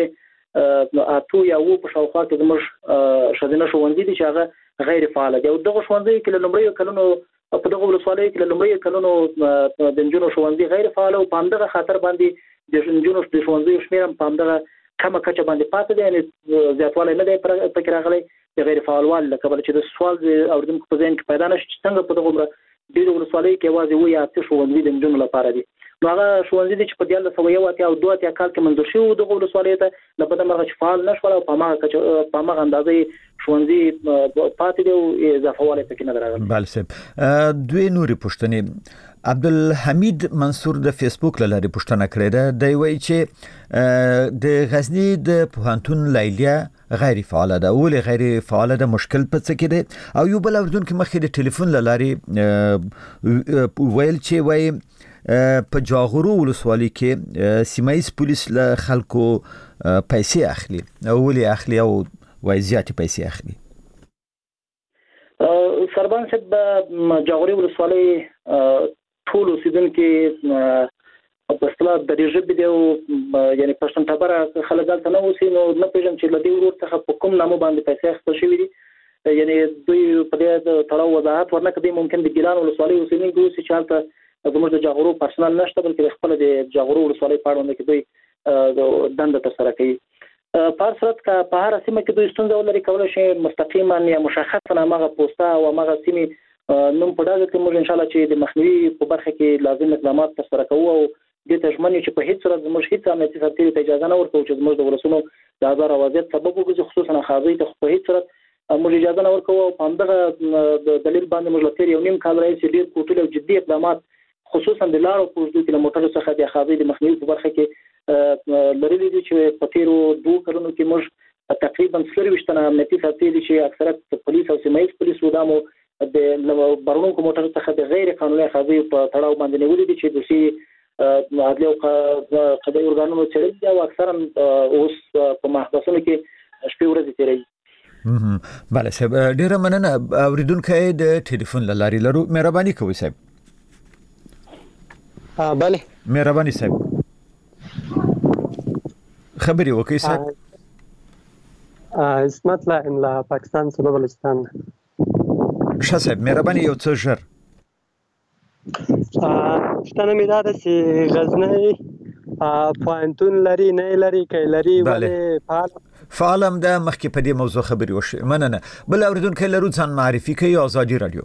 اته یا و په شاوخوا کې زموږ شذینه شوانځي دي چې هغه غیر فعال دي او دغه شوانځي کې له لومړی کلونو په دغه ولسوالۍ کې له لومړی کلونو د انجونو شوانځي غیر فعال او په همدغه خاطر باندې د انجونو د شوانځي شمیر په همدغه کمه کچه باندې پاتې دي یعنی زیاتوالی نه دی پکې راغلی د غیر فعالوال لکه بل چې د سوال اوریدونکو په ذهن کې پیدا نشي چې څنګه په دغه ډیرو ولسوالۍ کې یوازې وي اته شوانځي د انجونو لپاره دي نو هغه شوانځي چې په دیاله سو یو اتیا او دوه اتیا کال کې منځور شو د ولسوالۍ ته لپاره مرغه فعال نشول او په ما په ما اندازې شوانځي پاتې دی او اضافه والی پکې نه راغلی. بل سب دوی نوري پښتنې عبدالحمید منصور د فیسبوک لاري پښتنه کړې ده دی وایي چې د غزنی د پوهنتون لیلیه غیر فعال ده ولې غیر فعال ده مشکل په څه کې ده او یو بل اوردون کې مخې د ټلیفون لاري ویل چې وایي په جاغورو ولسوالۍ کې سیمایي پولیس له خلکو پیسې اخلي او ولې اخلي او وای زیاتې پیسې اخلي؟ سربان صاحب جاغوري ولسوالۍ ټول اوسیدونکي په اصطلاح د دې ژبې دی یعنی پښتون ټبره خلک دلته نه اوسي نو نه پېژنم چې له دې ورور څخه په کوم نامه باندې پیسې اخیستل شوي دي یعنی دوی په دې تړاو وضاحت ورنکړي دی ممکن د ګیلان ولسوالۍ اوسیدونکي اوسي چې هلته زموږ د جاغورو پرسنل نشته بلکې د خپل د جاغورو ولسوالۍ په اړوند کې دوی دنده ترسره کوي په هر صورت که په هر سیمه کې دوی ستونزه ولري کولی شي مستقیما یا مشخصا هماغه پوسټه او هماغه سیمې نوم په ډاګه کې موږ انشاءالله چې د مخنیوي په برخه کې لازم اقدامات ترسره کوو او دې ته ژمن یو چې په هیڅ صورت زموږ هیڅ امنیتي سرتېري ته اجازه نه ورکوو چې زموږ د ولسونو د آزار او وضعیت سبب وګرځي خصوصا خاضۍ ته په هیڅ صورت موږ اجازه نه ورکوو او په همدغه دلیل باندې موږ له تېر یو نیم کال راهیسې ډېر کوټلي او جدي اقدامات خصوصا د لارو په اوږدو کې له موټرو څخه د خاضۍ د مخنیوي په برخه کې لرلي دي چې په تېرو دوو کلونو کې موږ تقریبا څلورویشت تنه امنیتي سرتېري چې اکثریت پولیس او سیمایي پولیس و دا مو د بارونکو موټرو څخه د غیر قانوني خاضۍ په تړاو باندې نیولي دي چې دوی عدلي او قضایي ارګانونو څېړلي دي او اکثرا اوس په محبسونو کې شپې ورځې تېروي. بله صاحب ډېره مننه. اورېدونکی د ټلیفون له لارې لرو، مهرباني کوئ صاحب. بله مهرباني صاحب خبرې وکړئ صاحب. عصمت له له پاکستان صوبه بلوچستان. ښه صاحب مهرباني یو څه ژر. پوښتنه مې دا ده چې غزنی پوهنتون لري نه لري که لري ولې فعال فعال هم ده. مخکې په دې موضوع خبرې وشوې. مننه. بل اورېدونکی لرو ځان معرفي کوي. ازادي راډیو.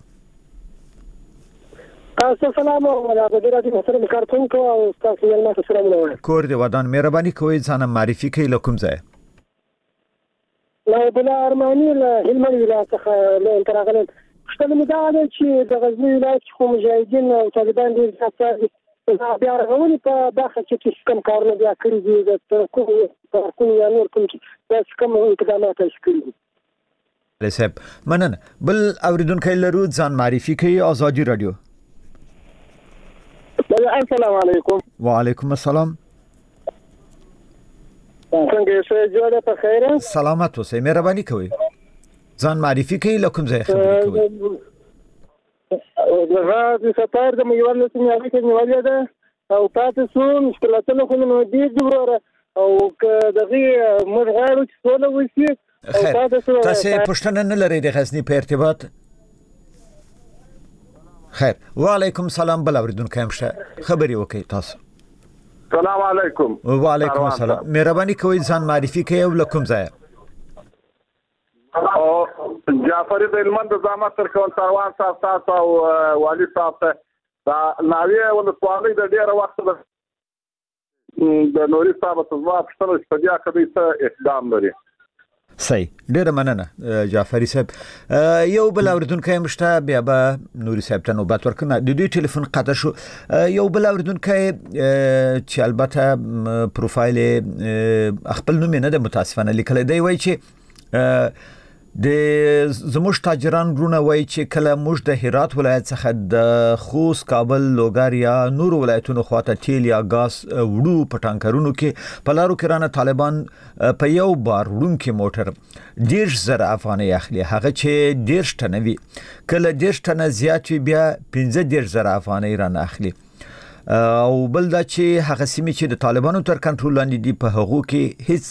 السلام علیکم راډیو محترم کارکونکو او تاسو یې ما ته سلام وایي. کور دی ودان. مهرباني کوئ ځان معرفي کوي له کوم ځای؟ لا بلا ارماني له هلمند ولایت څخه له انتراغلن. پښتنه مې دا ده چې د غزنی ولایت کې خو مجاهدین او طالبان ډېر زیات بیا رغونې په برخه کې چې کوم کارونه بیا کړي دي د کوم یا نور کوم چې کوم اقدامات یې کړي دي. صاحب مننه. بل اورېدونکی لرو ځان معرفي کوي. ازادي راډیو. السلام علیکم. وعلیکم السلام. څنګه یې جوړه په خیر؟ سلامت اوسئ. مهرباني کوئ ځان معرفي کوي له کوم ځای خبرې کوئ؟ زه د سفر د میوالو سیمې کې نیولې ده او پاتې شو مشکلاتونه خو نو ډېر دي وروره او که دغه موږ غواړو چې سوله وشي او پاتې شو. تاسې پوښتنه نه لرئ د غزني په ارتباط؟ خیر. وعلیکم سلام. بل اورېدونکی هم شته. خبرې وکړئ تاسو. سلام علیکم. وعلیکم السلام. مهرباني کوئ ځان معرفي کوئ او له کوم ځایه؟ او جعفری د هلمند د زعامت سرکول سروان صاحب تاسو او والي صاحب ته دا ناویه ولسوالۍ د ډېره وخت د نوري صاحب ته ځواب پوښتنه چې په دې اړه څه اقدام لري. صحیح. ډېره مننه جعفری صاحب. یو بل اورېدونکی هم شته بیا به نوري صاحب ته نوبت ورکړم. د دوی ټلیفون قطع شو. یو بل اورېدونکی چې البته پروفایل خپل نوم یې نه ده متاسفانه لیکلی دی وایي چې د زموږ تاجران رونه وایي چې کله موږ د هرات ولایت څخه د خوست، کابل، لوګر یا نورو ولایتونو خواته تیل یا ګاز وړو په ټانکرونو کې په لارو کې رانه طالبان په یو بار وړونکي موټر دېرش زره افغانۍ اخلي. هغه چې دېرش ټنه وي کله دېرش ټنه زیات وي بیا پنځه دېرش زره افغانۍ رانه اخلي. او بل دا چې هغه سیمې چې د طالبانو تر کنټرول لاندې دي په هغو کې هیڅ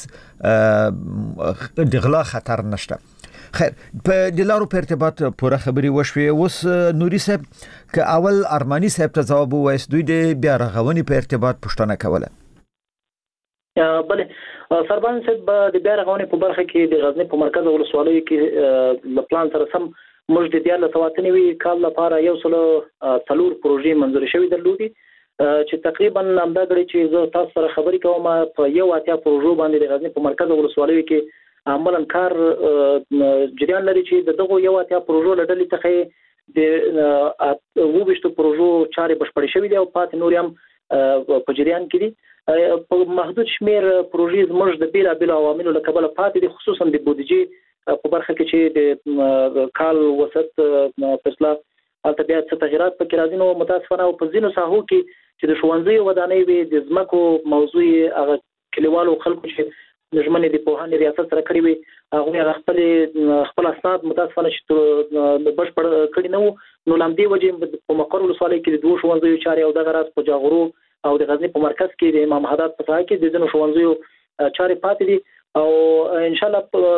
د غلا خطر نشته. خیر. په د لارو په ارتباط پوره خبرې وشوې. اوس نوري صاحب که اول ارماني صاحب ته ځواب ووایست دوی د بیا رغونې په ارتباط پوښتنه کوله. بله سربان صاحب د بیا رغونې په برخه کې د غزنی په مرکز ولسوالۍ کې له پلان سره سم موږ د دیارلس سوه اته نوي کال لپاره یو سل څلور پروژې منظورې شوې درلودې چې تقریبا همدا غړي چې زه تاسو سره خبرې کوم په یو اتیا پروژو باندې د غزنی په مرکز ولسوالۍ کې عملاً کار جریان لري چې دغه یو اتیا پروژو لړلې څخه د وګړو پروژو چارې بشپړې شوې دي او پاتې نور هم په جریان کې دي. په محدود شمیر پروژې زموږ د بیلا بیلا عواملو له کبله پاتې دي خصوصا د بودیجې په برخه کې چې د کال وسط فیصله البته بیا څه تغیرات پکې راځي نو متاسفانه په ځینو ساحو کې چې د ښوونځي ودانۍ وي د ځمکو موضوع هغه کلیوالو خلکو چې نجمنې د پوهانې ریاست سره کړی وي هغه خپل خپل اسناد متاسفانه چې بشپړ کړی نه وو نو لامدې وجې په مقر ولسوالۍ کې د دوه ښوونځیو چارې او دغه راز په جاغورو او د غزنی په مرکز کې د امام حداد په ځای کې د ځینو ښوونځیو چارې پاتې دي او ان شاء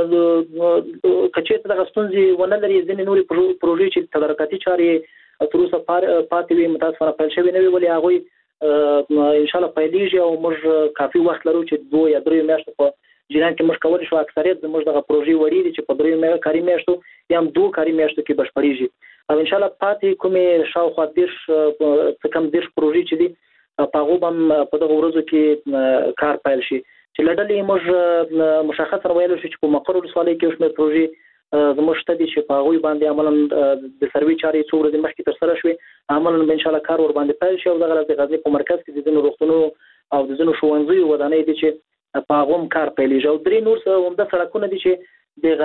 الله کچې دغه ستونزې ونه لري ځینې نورې پروژې چې تدارکاتي چارې تر اوسه پاتې وي متاسفانه پیل شوې نه وي ولې هغوی ان شاء الله پیلېږي او موږ کافي وخت لرو چې دوه یا درې میاشتې په جریان کې موږ کولی شو اکثریت زموږ دغه پروژې وړي دي چې په درې کاري میاشتو یا هم دوه کاري میاشتو کې بشپړېږي او ان شاء الله پاتې کومې شاوخوا دېرش څه کم دېرش پروژې چې دي په هغو به هم په دغه ورځو کې کار پیل شي چې له ډلې موږ مشخصا ویلی شو چې په مقر ولسوالۍ کې یو شمېر پروژې زموږ شته دي چې په هغوی باندې عملا د سروې چارې څو ورځې مخکې ترسره شوې عملا به انشاءالله کار ورباندې پیل شي او دغه راز د غزني په مرکز کې د ځینو روغتونونو او د ځینو ښوونځیو ودانۍ دي چې په هغه هم کار پیلېږي او درې نور عمده سړکونه دي چې د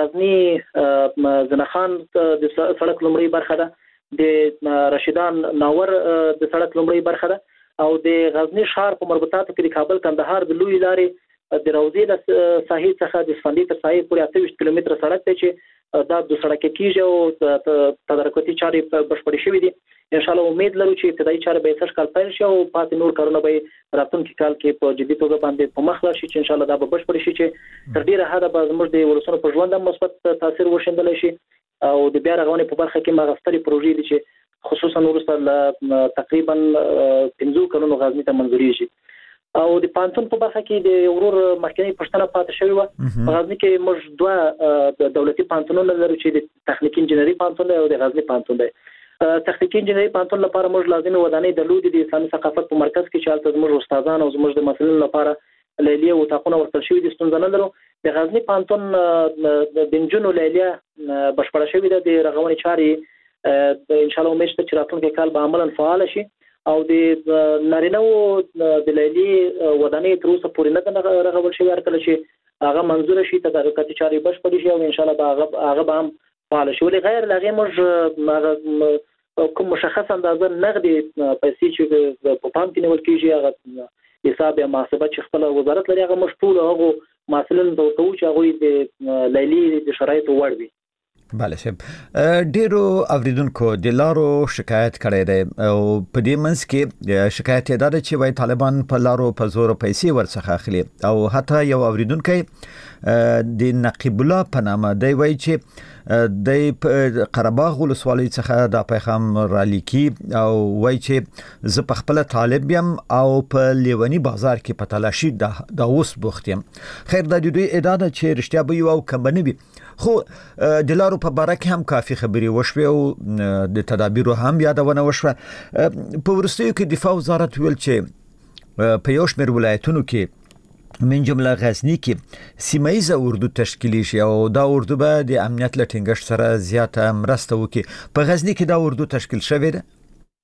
غزني زنخان د سړک لومړۍ برخه ده د رشیدان ناور د سړک لومړۍ برخه ده او د غزني ښار په مربوطاتو کې د کابل کندهار د لوی لارې د روضې له ساحې څخه د سفندي تر ساحې پورې اته ویشت کیلومتره سړک دی چې دا د سړک کېږي او تدارکاتي چارې بشپړې شوې دي ان شاء الله امید لرو چې ابتدایي چارې به سږ کال پیل شي او پاتې نور کارونه به راتلونکي کال کې په جدي توګه باندې په مخ لاړ شي چې ان شاء الله دا به بشپړ شي چې تر ډیره حده به زموږ د ولسونو په ژوند هم مثبت تاثیر وشیندلی شي او د بیا رغونې په برخه کې هغه سترې پروژې دي چې خصوصا وروسته له تقریبا پنځو کلونو غزني ته منظورېږي او د پانتون په برخه کې د ورور مخکنی پښتنه پاتې شوی و په غزني کې موږ دوه دولتي پانتونونه لرو چې د تخنیکی انجنیری پانتون او د غزني پانتون دی تخنیکی انجنیری پانتون لپاره موږ لازمي ودانۍ درلودې د اسلامي ثقافت په مرکز کې چې هلته زموږ استادان او زموږ د مسؤلینو لپاره لیلیه او اتاقونه ورکړل شوي دي ستونزه نه لرو د غزني پانتون د نجونو لیلیه بشپړه شوې ده د رغونې چارې ان شاء الله امید شته چې راتلونکي کال به عملا فعال شي او د نارینه‌و د لیلي ودانۍ تر اوسه پورې نه ده رغول شوې هر کله چې هغه منظوره شي تدارکاتي چارې بشپړې شي او ان شاء الله به هغه به هم فعال شي ولې غیر له هغې موږ کوم مشخص اندازه نغدي پیسې چې په پام کې نیول کېږي هغه حساب یا محاسبه چې خپل وزارت لري هغه موږ ټول هغو محصلینو ته ورکوو چې هغوی د لیلي د شرایطو وړ وي بله صاحب ډیرو اوریدونکو د لارو شکایت کړی دی او په دې منځ کې شکایت یې دا ده چې وایي طالبان په لارو په زور پیسې ورڅخه اخلي او حتی یو اوریدونکی د نقیب الله په نامه دی وایي چې د قرهباغ ولسوالۍ څخه دا پیغام را لیکي او وایي چې زه په خپل طالب یم او په لیونی بازار کې په تلاشي دا اوس بوخت یم خیر د دوی ادعا ده چې رښتیا به یو او کم به نه وي خو د لارو په باره کې هم کافي خبرې وشوې او د تدابیرو هم یادونه وشوه په وروستیو کې دفاع وزارت ویل چې په یو شمېر ولایتونو کې من جمله غزنی کې سیمایي اردو تشکیلی شي او دا اردو به د امنیت له ټینګښت سره زیاته مرسته وکړي په غزنی کې دا اردو تشکیل شوی ده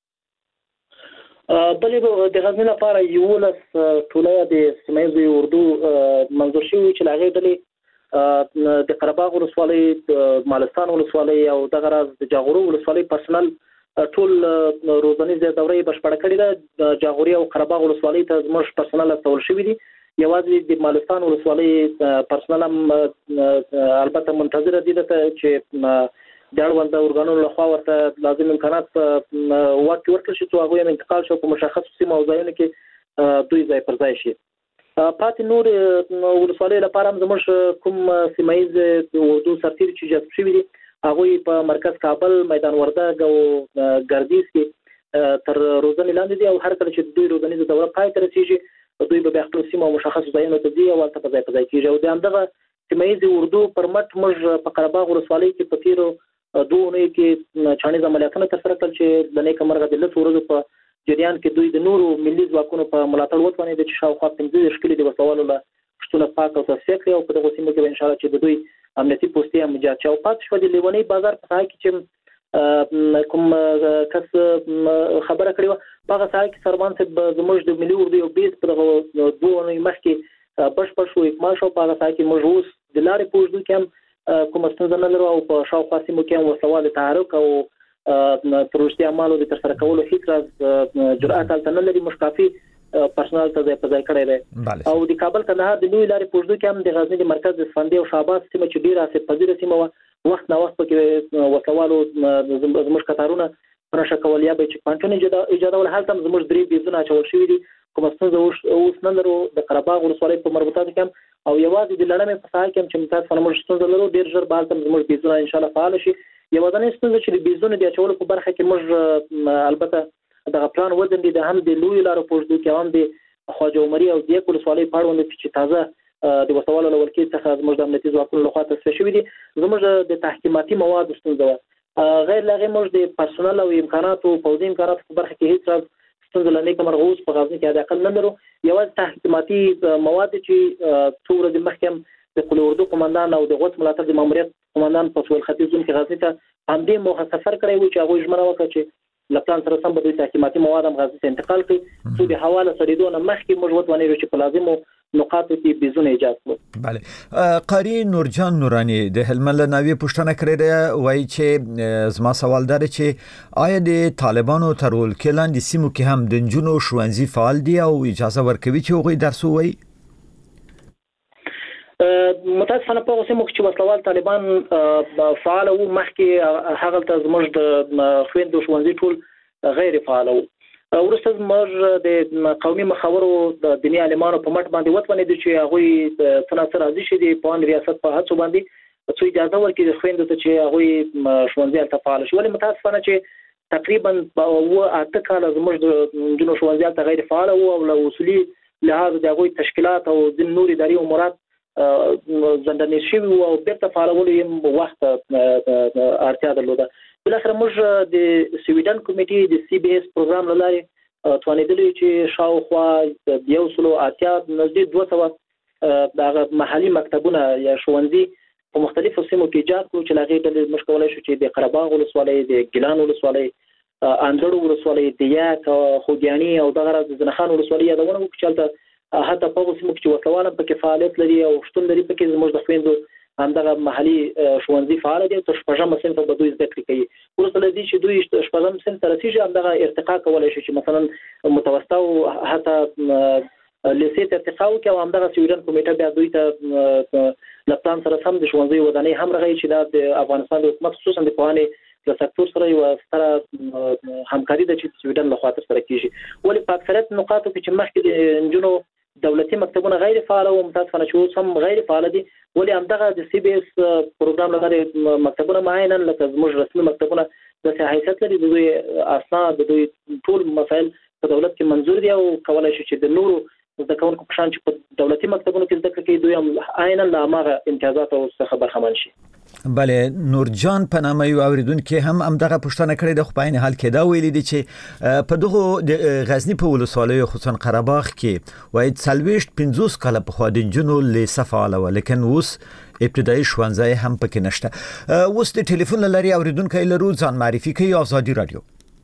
بلې د غزنی لپاره یولس ټولۍ د سیمایي اردو منظور شوي چې له هغې ډلې د قرهباغ ولسوالۍ د مالستان ولسوالۍ او دغه راز د جاغورو ولسوالۍ پرسنل ټول روزنیزه دوره بشپړه کړې ده د جاغوري او قرهباغ ولسوالۍ ته زموږ پرسنل استول شوي دي یوازې د مالستان ولسوالۍ پرسنل هم البته منتظره دي چې د اړونده ارګانونو لخوا ورته لازم امکانات واک ورکړل شي چې هغوی هم انتقال شي په مشخصو سیمو او ځایونو کې دوی ځای پر ځای شي پاتې نور ولسوالۍ لپاره هم زموږ کوم سیمایي اردو سرتیر چې جذب شوي دي هغوی په مرکز کابل میدان وردګ او ګردیز کې تر روزنې لاندې دي او هر کله چې دوی روزنیزه دوره پای ته رسیږي دوی به بیا خپلو سیمو او مشخصو ځایونو ته ځي او هلته په ځای په ځای کېږي او د همدغه سیمایي اردو پر مټ موږ په قرهباغ ولسوالۍ کې په تېرو دوه اونیو کې چاڼیز عملیاتونه ترسره کړل چې د نیکه مرغه د لسو ورځو په جریان کې دوی د نورو ملي ځواکونو په ملاتړ وتوانېدل چې شاوخوا پنځه دېرش کلي د وسوالو له شتونه پاک او تصفیه کړي او په دغو سیمو کې به انشاءالله چې د دوی امنیتي پوستې هم ایجاد شي او پاتې شوه د لیونۍ بازار په ساحه کې چې کوم کس خبره کړې وه په هغه ساحه کې سروان صاحب زموږ د ملي اردو یو بیس په دغه دوه اونیو مخکې بشپړ شو اکمال شو په هغه ساحه کې موږ اوس د لارې په اوږدو کې هم کومه ستونزه نه لرو او په شاوخوا سیمو کې هم وسوال تحرک او تروریستي اعمالو د ترسره کولو هیڅ راز جرأت هلته نه لري، موږ کافي پرسنل ته ځای په ځای کړی دی. او د کابل کندهار د لوی لارې په اوږدو کې هم د غزني د مرکز د سفندې او شهباز سیمه چې ډېره آسیب پذیره سیمه وه، وخت نا وخت پکې وسلوالو زموږ کتارونه په نښه کول یا به یې چک پوینټونه ایجادول. هلته هم زموږ درې بیزونه اچول شوي دي. کومه ستونزه اوس نه لرو د قره باغ ولسوالۍ په مربوطاتو کې هم او یوازې د لړمې په ساحه کې هم چې متاسفانه موږ ستونزه لرو. ډېر ژر به هلته هم زموږ بیزونه انشاءالله فعاله شي. یوازینۍ ستونزه چې د بیزونو د اچولو په برخه کې موږ البته دغه پلان وزن دي د هم د لویو لارو په اوږدو کې هم د خواجه عمري او دیګ ولسوالۍ په اړوند چې تازه د وسوالو له ولکې څخه زموږ د امنیتي ځواکونو لخوا تصفیه شوي دي. زموږ د تحکیماتي موادو ستونزه وه. غیر له هغې موږ د پرسونل او امکاناتو پوځي امکاناتو په برخه کې هېڅ راز ستونزه له نیکه مرغه اوس په غزني کې حد اقل نه لرو. یوازې تحکیماتي مواد چې څو ورځې مخکې هم د قل اردو قمندان او د غوث ملاتړ د ماموریت قمندان په سویل ختیځ زون کې غزني ته همدې موخه سفر کړی و چې هغوی ژمنه وکړه چې له پلان سره سم به دوی تحکیماتي مواد هم غزني ته انتقال کړي، څو د هوا له سړېدو نه مخکې موږ وتوانېږو چې په لازمو نقاطو کې بیزونه ایجاد کړو. بله. قاری نورجان نورانی د هلمند له ناوې پوښتنه کړې ده، وایي چې زما سوال دا دی چې آیا د طالبانو تر ولکې لاندې سیمو کې هم د نجونو ښوونځي فعال دي او اجازه ورکوي چې هغوی درس ووایي؟ متاسفانه په هغو سیمو کې چې وسلوال طالبان فعاله وو، مخکې هغلته زموږ د خویندو ښوونځي ټول غیر فعاله وو. وروسته زموږ د قومي مخاورو د دیني عالمانو په مټ باندې وتوانېدو چې هغوی څه ناڅه راضي شي د پوهن ریاست په هڅو باندې څو اجازه ورکړي د خویندو ته چې هغوی ښوونځي هلته فعاله شي. ولې متاسفانه چې تقریبا اوه اته کاله زموږ د نجونو ښوونځي هلته غیر فعاله وو او له اصولي لحاظ د هغوی تشکیلات او ځینې نور اداري امورات زنداني شوي وو او بیرته فعالولو یې وخت اړتیا درلوده. بالاخره موږ د سویډن کمیټې د سی بي اس پروګرام له لارې توانېدلو چې شاوخوا د یو سلو اتیا نږدې دوه سوه دغه محلي مکتبونه یا ښوونځي په مختلفو سیمو کې ایجاد کړو چې له هغې ډلې موږ کولی شو چې د قره باغ ولسوالۍ، د ګیلان ولسوالۍ، اندړو ولسوالۍ، د یاک، خوږیاڼي او دغه راز د زنخان ولسوالۍ یادونه وکړو چې هلته حتی په هغو سیمو کې چې وسلوال هم پکې فعالیت لري او شتون لري پکې زموږ د خویندو همدغه محلي ښوونځي فعاله دي او تر شپږمه صنف به دوی زده کړې کوي. وروسته له دې چې دوی شپږم صنف ته رسېږي همدغه ارتقا کولی شي چې مثلا متوسطه او حتی لیسې ته ارتقا وکړي او همدغه سویډن کمیټه بیا دوی ته له پلان سره سم د ښوونځي ودانۍ هم رغوي چې دا د افغانستان د حکومت خصوصا د پوهنې له سکتور سره یوه ستره همکاري ده چې سویډن لخوا ترسره کېږي. ولې په اکثریت نقاطو کې چې مخکې د نجونو دولتي مکتبونه غیر فعاله وو، متاسفانه چې اوس هم غیر فعاله دي. ولې همدغه د سی بي اس پروګرام له لارې مکتبونه معینا لکه زموږ رسمي مکتبونه داسې حیثیت لري، د دوی اسناد، د دوی ټول مسایل په دولت کې منظور دي او کولی شي چې د نورو زده کوونکو په شان چې په دولتي مکتبونو کې زده کړه کوي دوی هم عینا له هماغه امتیازاتو څخه برخمن شي. بله. نورجان په نامه یو اوریدونکي هم همدغه پوښتنه کړې ده، خو په عین حال کې دا ویلي دي چې په دغو د غزني په ولسوالیو خصوصا قره باغ کې وایي څلوېښت پنځوس کاله پخوا د نجونو لیسه فعاله وه، لیکن اوس ابتدایي ښوونځی هم پکې نشته. اوس د ټلیفون له لارې اوریدونکی لرو، ځان معرفي کوي. ازادي راډیو.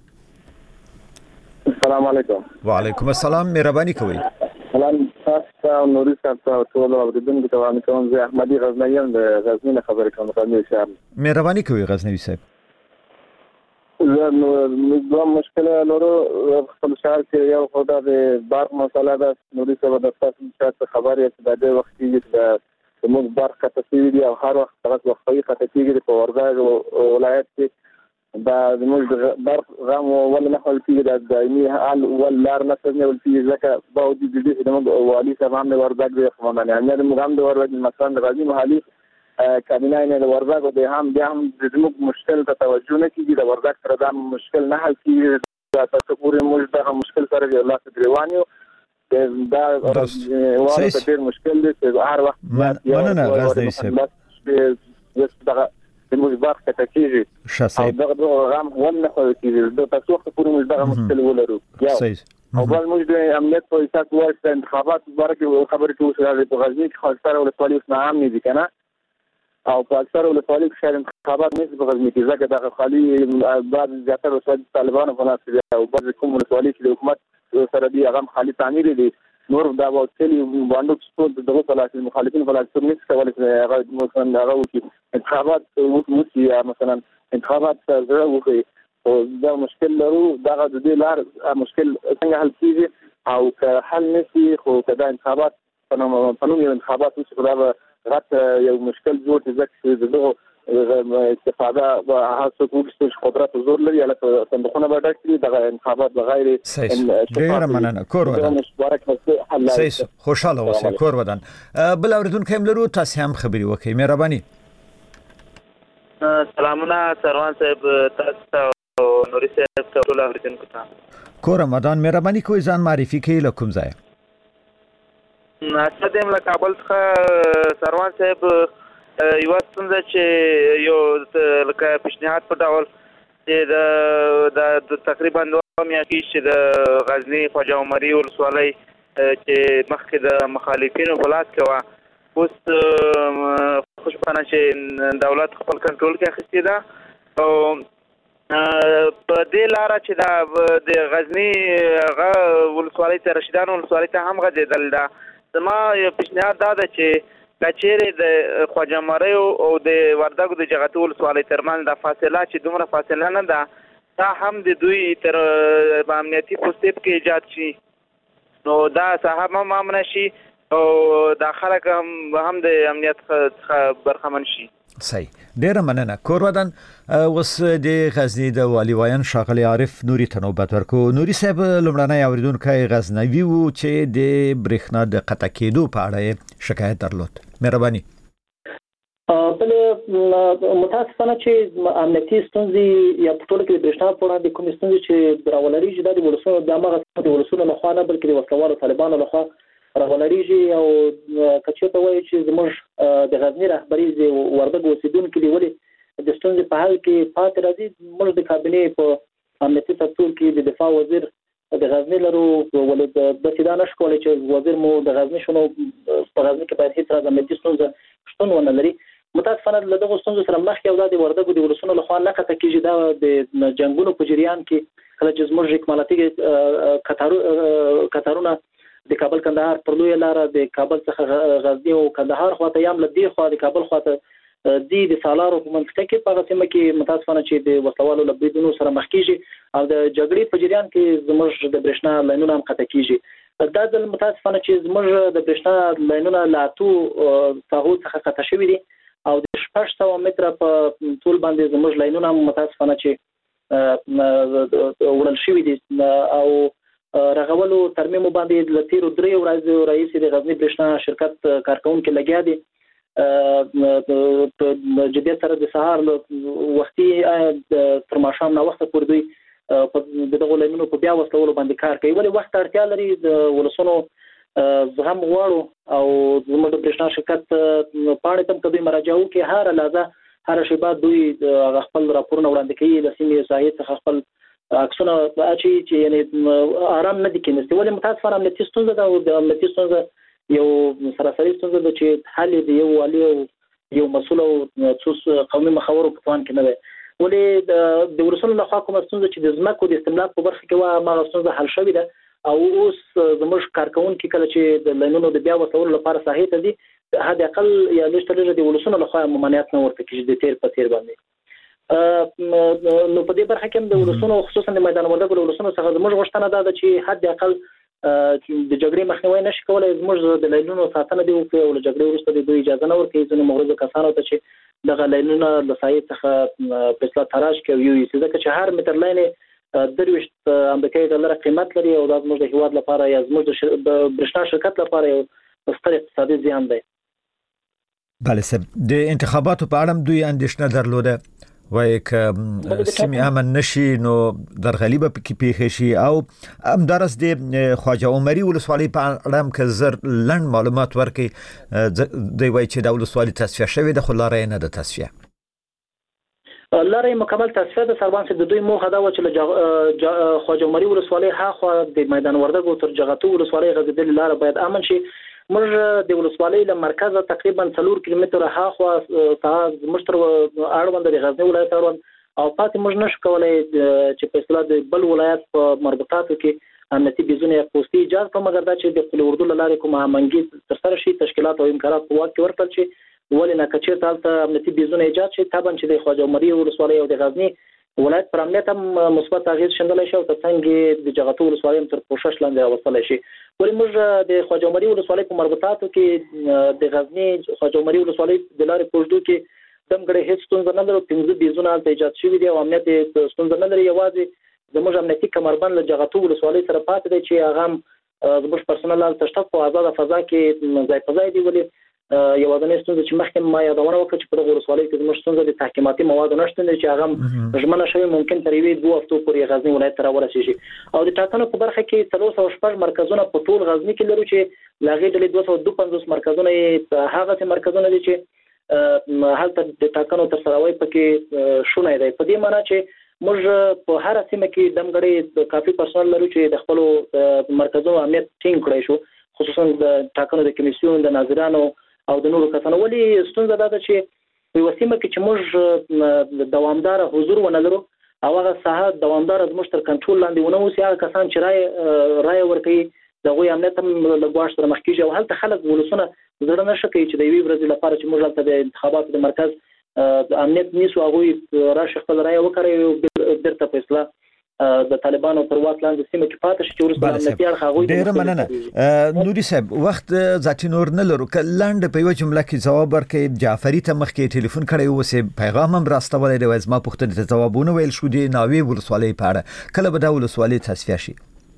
السلام علیکم. وعلیکم السلام، مهرباني کوئ. سلام تاسو او نوري تاسو ټول اوریدونکو ته وایم کوم زه احمدي غزنوي یم د غزني نه خبرې کوم. غزنوي شهر. مهرباني کوئ غزنوي صاحب. زه نو دوه مشکله لرو خپل شهر کې، یو خو دا د بارق مسله ده. نوري صاحب د تاسو څخه خبرې چې د وخت کې موږ بارق کته شوي دي او هر وخت هغه وختي کته کېږي په وردګ ولایت کې. دا زموږ برق غم ولا نه خپل کېږي د دایمي حال ول لار نه څنګه ول کېږي ځکه باودي د دې د موږ والي صاحب هم د وردګ د خمانه نه نه موږ هم د وردګ مثلا د غزني محلي کابینه نه د وردګ د هم بیا هم د موږ مشکل ته توجه نه کیږي. د وردګ سره دا مشکل نه حل کیږي. تاسو پورې موږ دا مشکل سره یو لاس دریوانیو دا واره ډېر مشکل دی چې هر وخت مننه غزنوي صاحب. موږ باغ ته کېږي او دغه غم ونه خو کېږي د تاسو ته پورې موږ دغه مشکل ولرو. او بل موږ د امنیت په اساس وایي چې انتخابات مبارکه خبرې کوو چې په غزني کې خاصه ولسوالي اوس عام نه دي کنه او په اکثر ولسوالي کې شاید انتخابات نه په غزني کې ځکه دغه خالي بعض زیاتره ولسوالي طالبانو په لاس کې او بعض کوم ولسوالي چې د حکومت سره دی هغه خالي تعمیر دي. نور دا وڅلي باندې څو دغه فلسفي مخالفین فلسفي نشي کولای چې هغه مثلا هغه وکړي انتخابات وکړي یا مثلا انتخابات سره وکړي او دا مشکل لرو دا د دې لار مشکل څنګه حل کیږي او که حل نشي خو کدا انتخابات په نوم یو انتخابات وشي دا غټ یو مشکل جوړ دي ځکه دغه استفاده او هڅه کوي قدرت زور لري لکه صندوقونه به ډاکټري د انتخابات بغیر ډیر مننه کور ودان سیس خوشاله اوسئ کور ودان بل اوریدونکو هم لرو تاسو هم خبري وکړئ مهرباني سلامونه سروان صاحب تاسو نوري صاحب ټول اوریدونکو ته کور رمضان مهرباني کوئی ځان معرفي کړئ لکم ځای ناسته له کابل څخه سروان صاحب یو څنګه چې یو لکه پیشنهاد په ډول چې د تقریبا دوه میاشتې چې د غزنی خواجه عمري ولسوالۍ چې مخکې د مخالفینو په لاس کې وه اوس خوشبخانه چې دولت خپل کنټرول کې اخیستې ده او په دې لاره چې دا د غزنی هغه ولسوالۍ ته رشیدان ولسوالۍ ته هم غځېدل ده زما یو پیشنهاد دا ده چې کچېرې د خواجه عمري او د وردګو د جغتو ولسوالۍ ترمنځ د فاصله چې دومره فاصله نه ده دا هم د دوی تر امنیتي پوسټ کې ایجاد شي نو دا صاحب هم امن شي او دا خلک هم هم د امنیت څخه برخمن شي صحیح ډیره مننه کور ودان اوس د غزنی د والی وایان شاغلی عارف نوري تنوبت ورکو نوري صاحب لمړنۍ اوریدونکو غزنوي وو چې د برېښنا د قطع کېدو په اړه شکایت درلود مهرباني بل متاسفانه چې امنیتي ستونزې یا په ټول کې د برېښنا په وړاندې کومې ستونزې چې راولريږي د ولسونو د هغه د ولسونو له خوا نه بلکې د وسلوالو طالبانو له خوا راولريږي او کچته وایي چې زموږ د غزنی رهبری د وردګ اوسیدونکو دی ولې د ستونزې په حل کې پات راځي موږ د کابینې په امنیتي سکتور کې د دفاع وزیر د غزنی لرو ولې د سیدا نشکول چې وزیر مو د غزنی شنو په غزنی کې باید هیڅ راز امنیتي ستونزه شتون ونه لري متاسفانه له دغه ستونزو سره مخ کې او د وردګو د ولسونو له خوا نه کته کېږي دا د جنگونو په جریان کې کله چې زموږ اکمالاتي قطارو قطارونه د کابل کندهار پر لوی لار د کابل څخه غزنی او کندهار خواته یم لدی خوا د کابل خواته د د سالارو په منطقه کې په سیمه کې متاسفانه چې د وسلوالو لبیدونو سره مخ کیږي او د جګړې په جریان کې زموږ د برېښنا لاینونه هم قطع کیږي دا د متاسفانه چې زموږ د برېښنا لاینونه لاتو ساحو څخه قطع شوي دي او د شپږ سوه متره په طول باندې زموږ لاینونه متاسفانه چې وړل شوي دي او رغولو ترمیم باندې د تیرو درې ورځې رئیس د غزنی برېښنا شرکت کارکونکو لګیا دي په جديت سره د سهار وختي تر ماښام نه وخت پورې دوی په دغه لینونو په بیا وسلو باندې کار کوي ولې وخت اړتیا لري د ولسونو زغم غواړو او زموږ د برېښنا شرکت پاڼې تم کدي مراجعه وکړي هر لحظه هر شی بعد دوی خپل راپورونه وړاندې کوي د سیمې ساحې څخه خپل عکسونه اچي چې یعنی آرام نه دي کېنستي ولې متاسفانه امنیتي ستونزه ده او د امنیتي ستونزه یو سراسري ستونزه ده چې حل دی یو والی او یو مسؤل او څو قومي مخاورو په توان کې نه وي ولې د ورسونو له خوا کوم ستونزه چې د ځمکو د استملاک په برخه کې و ما ستونزه حل شوې ده او اوس زموږ کارکونکو کله چې د لاینونو د بیا وسولو لپاره ساحې ته دي حد اقل یا لږ تر لږه د ورسونو له خوا ممانعت نه ورته کېږي د تیر په تیر باندې نو په دې برخه کې د ولسونو خصوصا د میدان وردګو د ولسونو څخه زموږ غوښتنه ده چې حد اقل د جګړې مخنیوي نشي کولای زموږ د لاینونو ساتنه دی او د جګړې وروسته د دوی اجازه نه ورکوي ځینې مغرضو کسانو ته چې دغه لاینونه له سایې څخه په اصلاح تراش کوي یو ځکه چې هر متر لاین درويشت امریکایي ډالر قیمت لري او دا زموږ د هیواد لپاره یا زموږ د برېښنا شرکت لپاره یو ستر اقتصادي زیان دی. بله سب د انتخاباتو په اړه دوی اندېښنه درلوده وای ک سیمه امن نشي نو درغلی به کې پیښ شي او همدارس د خواجه عمري ولسوالۍ په اړه ک زر لند معلومات ورکي دی وای چې د ولسوالۍ تصفیه شوی د خلاره نه د تصفیه لاره مکمل تصفیه د سروان چې د دوی موخه دا و چې خواجه عمري ولسوالۍ ها خو د میدان وردګو تر جغتو ولسوالۍ غځېدل لاره باید امن شي موږ د ولسوالۍ له مرکزه تقریبا څلور کیلومتره ها خو تاسو مشتر اړوند د غزنی ولایت اړوند او پاتې موږ نشو کولای چې په اصطلاح د بل ولایت په مربوطاتو کې امنیتي بيزونه یا پوسټي اجازه په مګر دا چې د خپل اردو لاره کومه همغږي تر سره شي تشکیلات او امکانات په واقع ورکړل شي ولې نه کچې تاسو امنیتي بيزونه ایجاد شي تابع چې د خواجه عمري ولسوالۍ او د غزنی ولایت پر امنیت هم مثبت اغیز شندلای شي او ترڅنګ د جغتو ولسوالۍ تر پوښښ لاندې راوستلای شي. ولې موږ د خواجه عمري ولسوالۍ په مربوطاتو کې د غزنی خواجه عمري ولسوالۍ د لارې پوښډو کې دمګړې هیڅ ستونزه نه لرو. پنځه بیزونه هلته ایجاد شوي دي او امنیت ستونزه نه لري. یوازې زموږ امنیتي کمربند له جغتو ولسوالۍ سره پاتې دی چې هغه زموږ پرسونل هلته شته په آزاده فضا کې ځای په ځای دي. ولې یوازینۍ ستونزه چې مخکې ما یادونه وکړه چې په دغه ولسوالۍ کې زموږ ستونزه د تحکیماتي موادو نشتون دی چې هغه ژمنه شوې ممکن تر یوې دوه هفتو پورې غزني ولایت ته راورسېږي. او د ټاکنو په برخه کې څلور سوه شپږ مرکزونه په ټول غزني کې لرو چې له هغې ډلې دوه سوه دوه پنځوس مرکزونه یې هغسې مرکزونه دي چې هلته د ټاکنو ترسروی پکې شونی دی. په دې معنی چې موږ په هره سیمه کې دمګړې کافي پرسونل لرو چې د خپلو مرکزونو امنیت ټینګ کړی شو، خصوصا د ټاکنو د کمیسیون د ناظرانو او د نورو کسانو. ولې ستونزه دا ده چې په یوه سیمه کې چې موږ دوامداره حضور ونه لرو او هغه ساحه دوامداره زموږ تر کنټرول لاندې ونه اوسي، هغه کسان چې رایه رایه ورکوي د هغوی امنیت هم له ګواښ سره مخ کېږي او هلته خلک ولسونه زړه نه ښه کوي چې د یوې ورځې لپاره چې موږ هلته د انتخاباتو د مرکز امنیت نیسو، هغوی راشي خپل رایه وکاروي او بېرته په اصلاح د طالبانو پر واک لاندې سیمه کې پاتې شي چې وروسته امنیتي اړخ هغوی ډېره مننه. نوري صاحب وخت ذاتي نور نه لرو که لاندې په یوه جمله کې ځواب ورکړئ. جعفري ته مخکې ټلیفون کړی و چې پیغام هم راستولی دی، زما پوښتنې ته ځوابونه ویل شو د ناوې ولسوالۍ په اړه. کله به دا ولسوالۍ تصفیه شي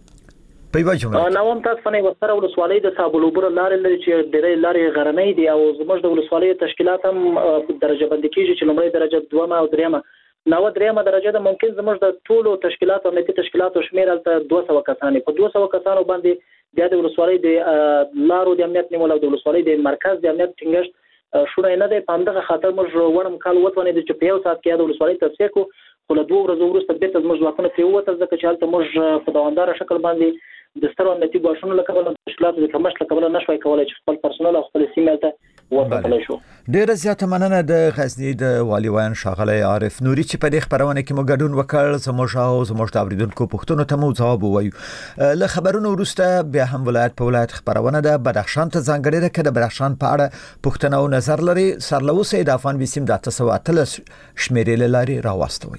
په یوه جمله؟ ناوه متاسفانه یوه ستره ولسوالۍ د سابلوبره لارې لري چې ډېری لارې غرنۍ دي او زموږ د ولسوالۍ تشکیلات هم درجه بندي کېږي چې لومړۍ درجه، دویمه او دریمه. ناوه دریمه درجه ده. ممکن زموږ د ټولو تشکیلاتو امنیتي تشکیلاتو شمېر هلته دوه سوه کسان په دوه سوه کسانو باندې بیا د ولسوالۍ د لارو د امنیت نیول او د ولسوالۍ د مرکز د امنیت ټینګښت شونی نه دی. په همدغه خاطر موږ وړم کال وتوانېدو چې په یو ساعت کې یا د ولسوالۍ تصفیه کړو، خو له دوه ورځو وروسته بېرته زموږ ځواکونه پرې ووتل ځکه چې هلته موږ په دوامداره شکل باندې د سترو امنیتي ګواښونو له کبله د تشکیلاتو د کمښت له کبله نه شوای کولی چې خپل پرسونل او خپلې سیمې هلته وساتلی شو. ډېره زیاته مننه د غزني د والي ویان ښاغلی عارف نوري چې په دې خپرونه کې مو ګډون وکړ. زموږ او زموږ د اورېدونکو پوښتنو ته مو ځواب ووایو. له خبرونو وروسته بیا هم ولایت په ولایت خپرونه ده. بدخشان ته ځانګړې ده. که د بدخشان په اړه پوښتنه او نظر لري سرله اوسئ د افغان بي سیم د اته سوه اتلس شمېرې له لارې راواستوئ.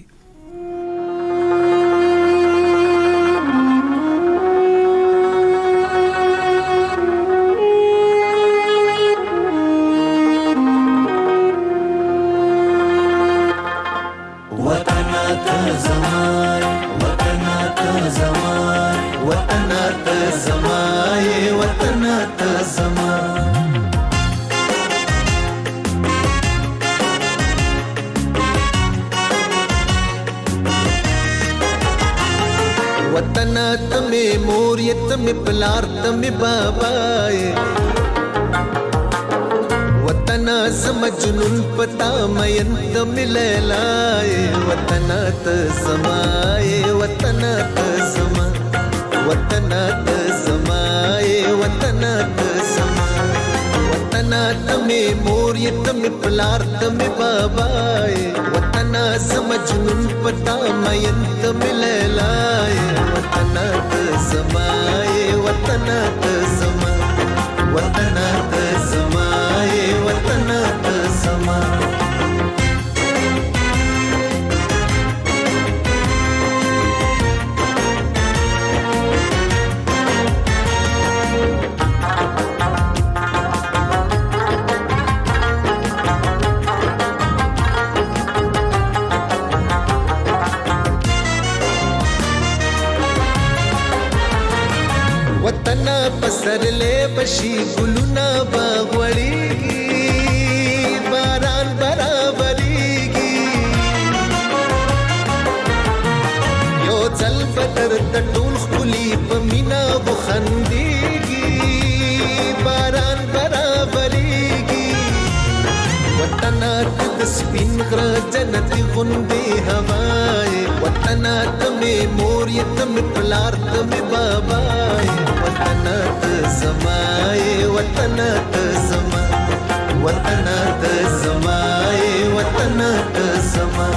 پلار تم بابای وطن زم جنون پتا مین تم لیلای وطن ت سمای وطن ت سما وطن ت سمای وطن ت سما وطن تم مور یتم پلار تم بابای وطن زم جنون پتا مین تم لیلای وطن ت سمای وطن ته زما وطن ته زما وطن ته زما وطن پسرلې بشي ګلونه باغوړيږي باران برابرېږي یو ځل بدر د ټول خولي په مینا وخندېږي باران برابرېږي وطن د سپین غره جنت غوندې هوای وطن ته مې مور یتم پلار ته مې بابای وطن ته زمای وطن ته زما وطن ته زمای وطن ته زما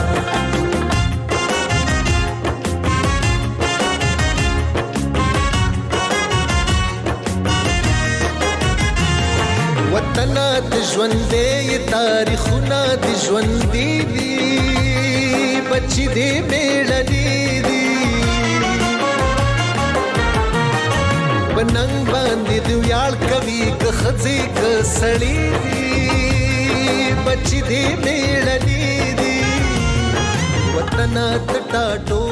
وطن د ژوندې تاریخونه د ژوندې دي بچ بچی دې میړنی دي بننګ باندې دی ویاړ کوي که خځې که سړی دي بچی دې میړنی دي وطن ته ټاټو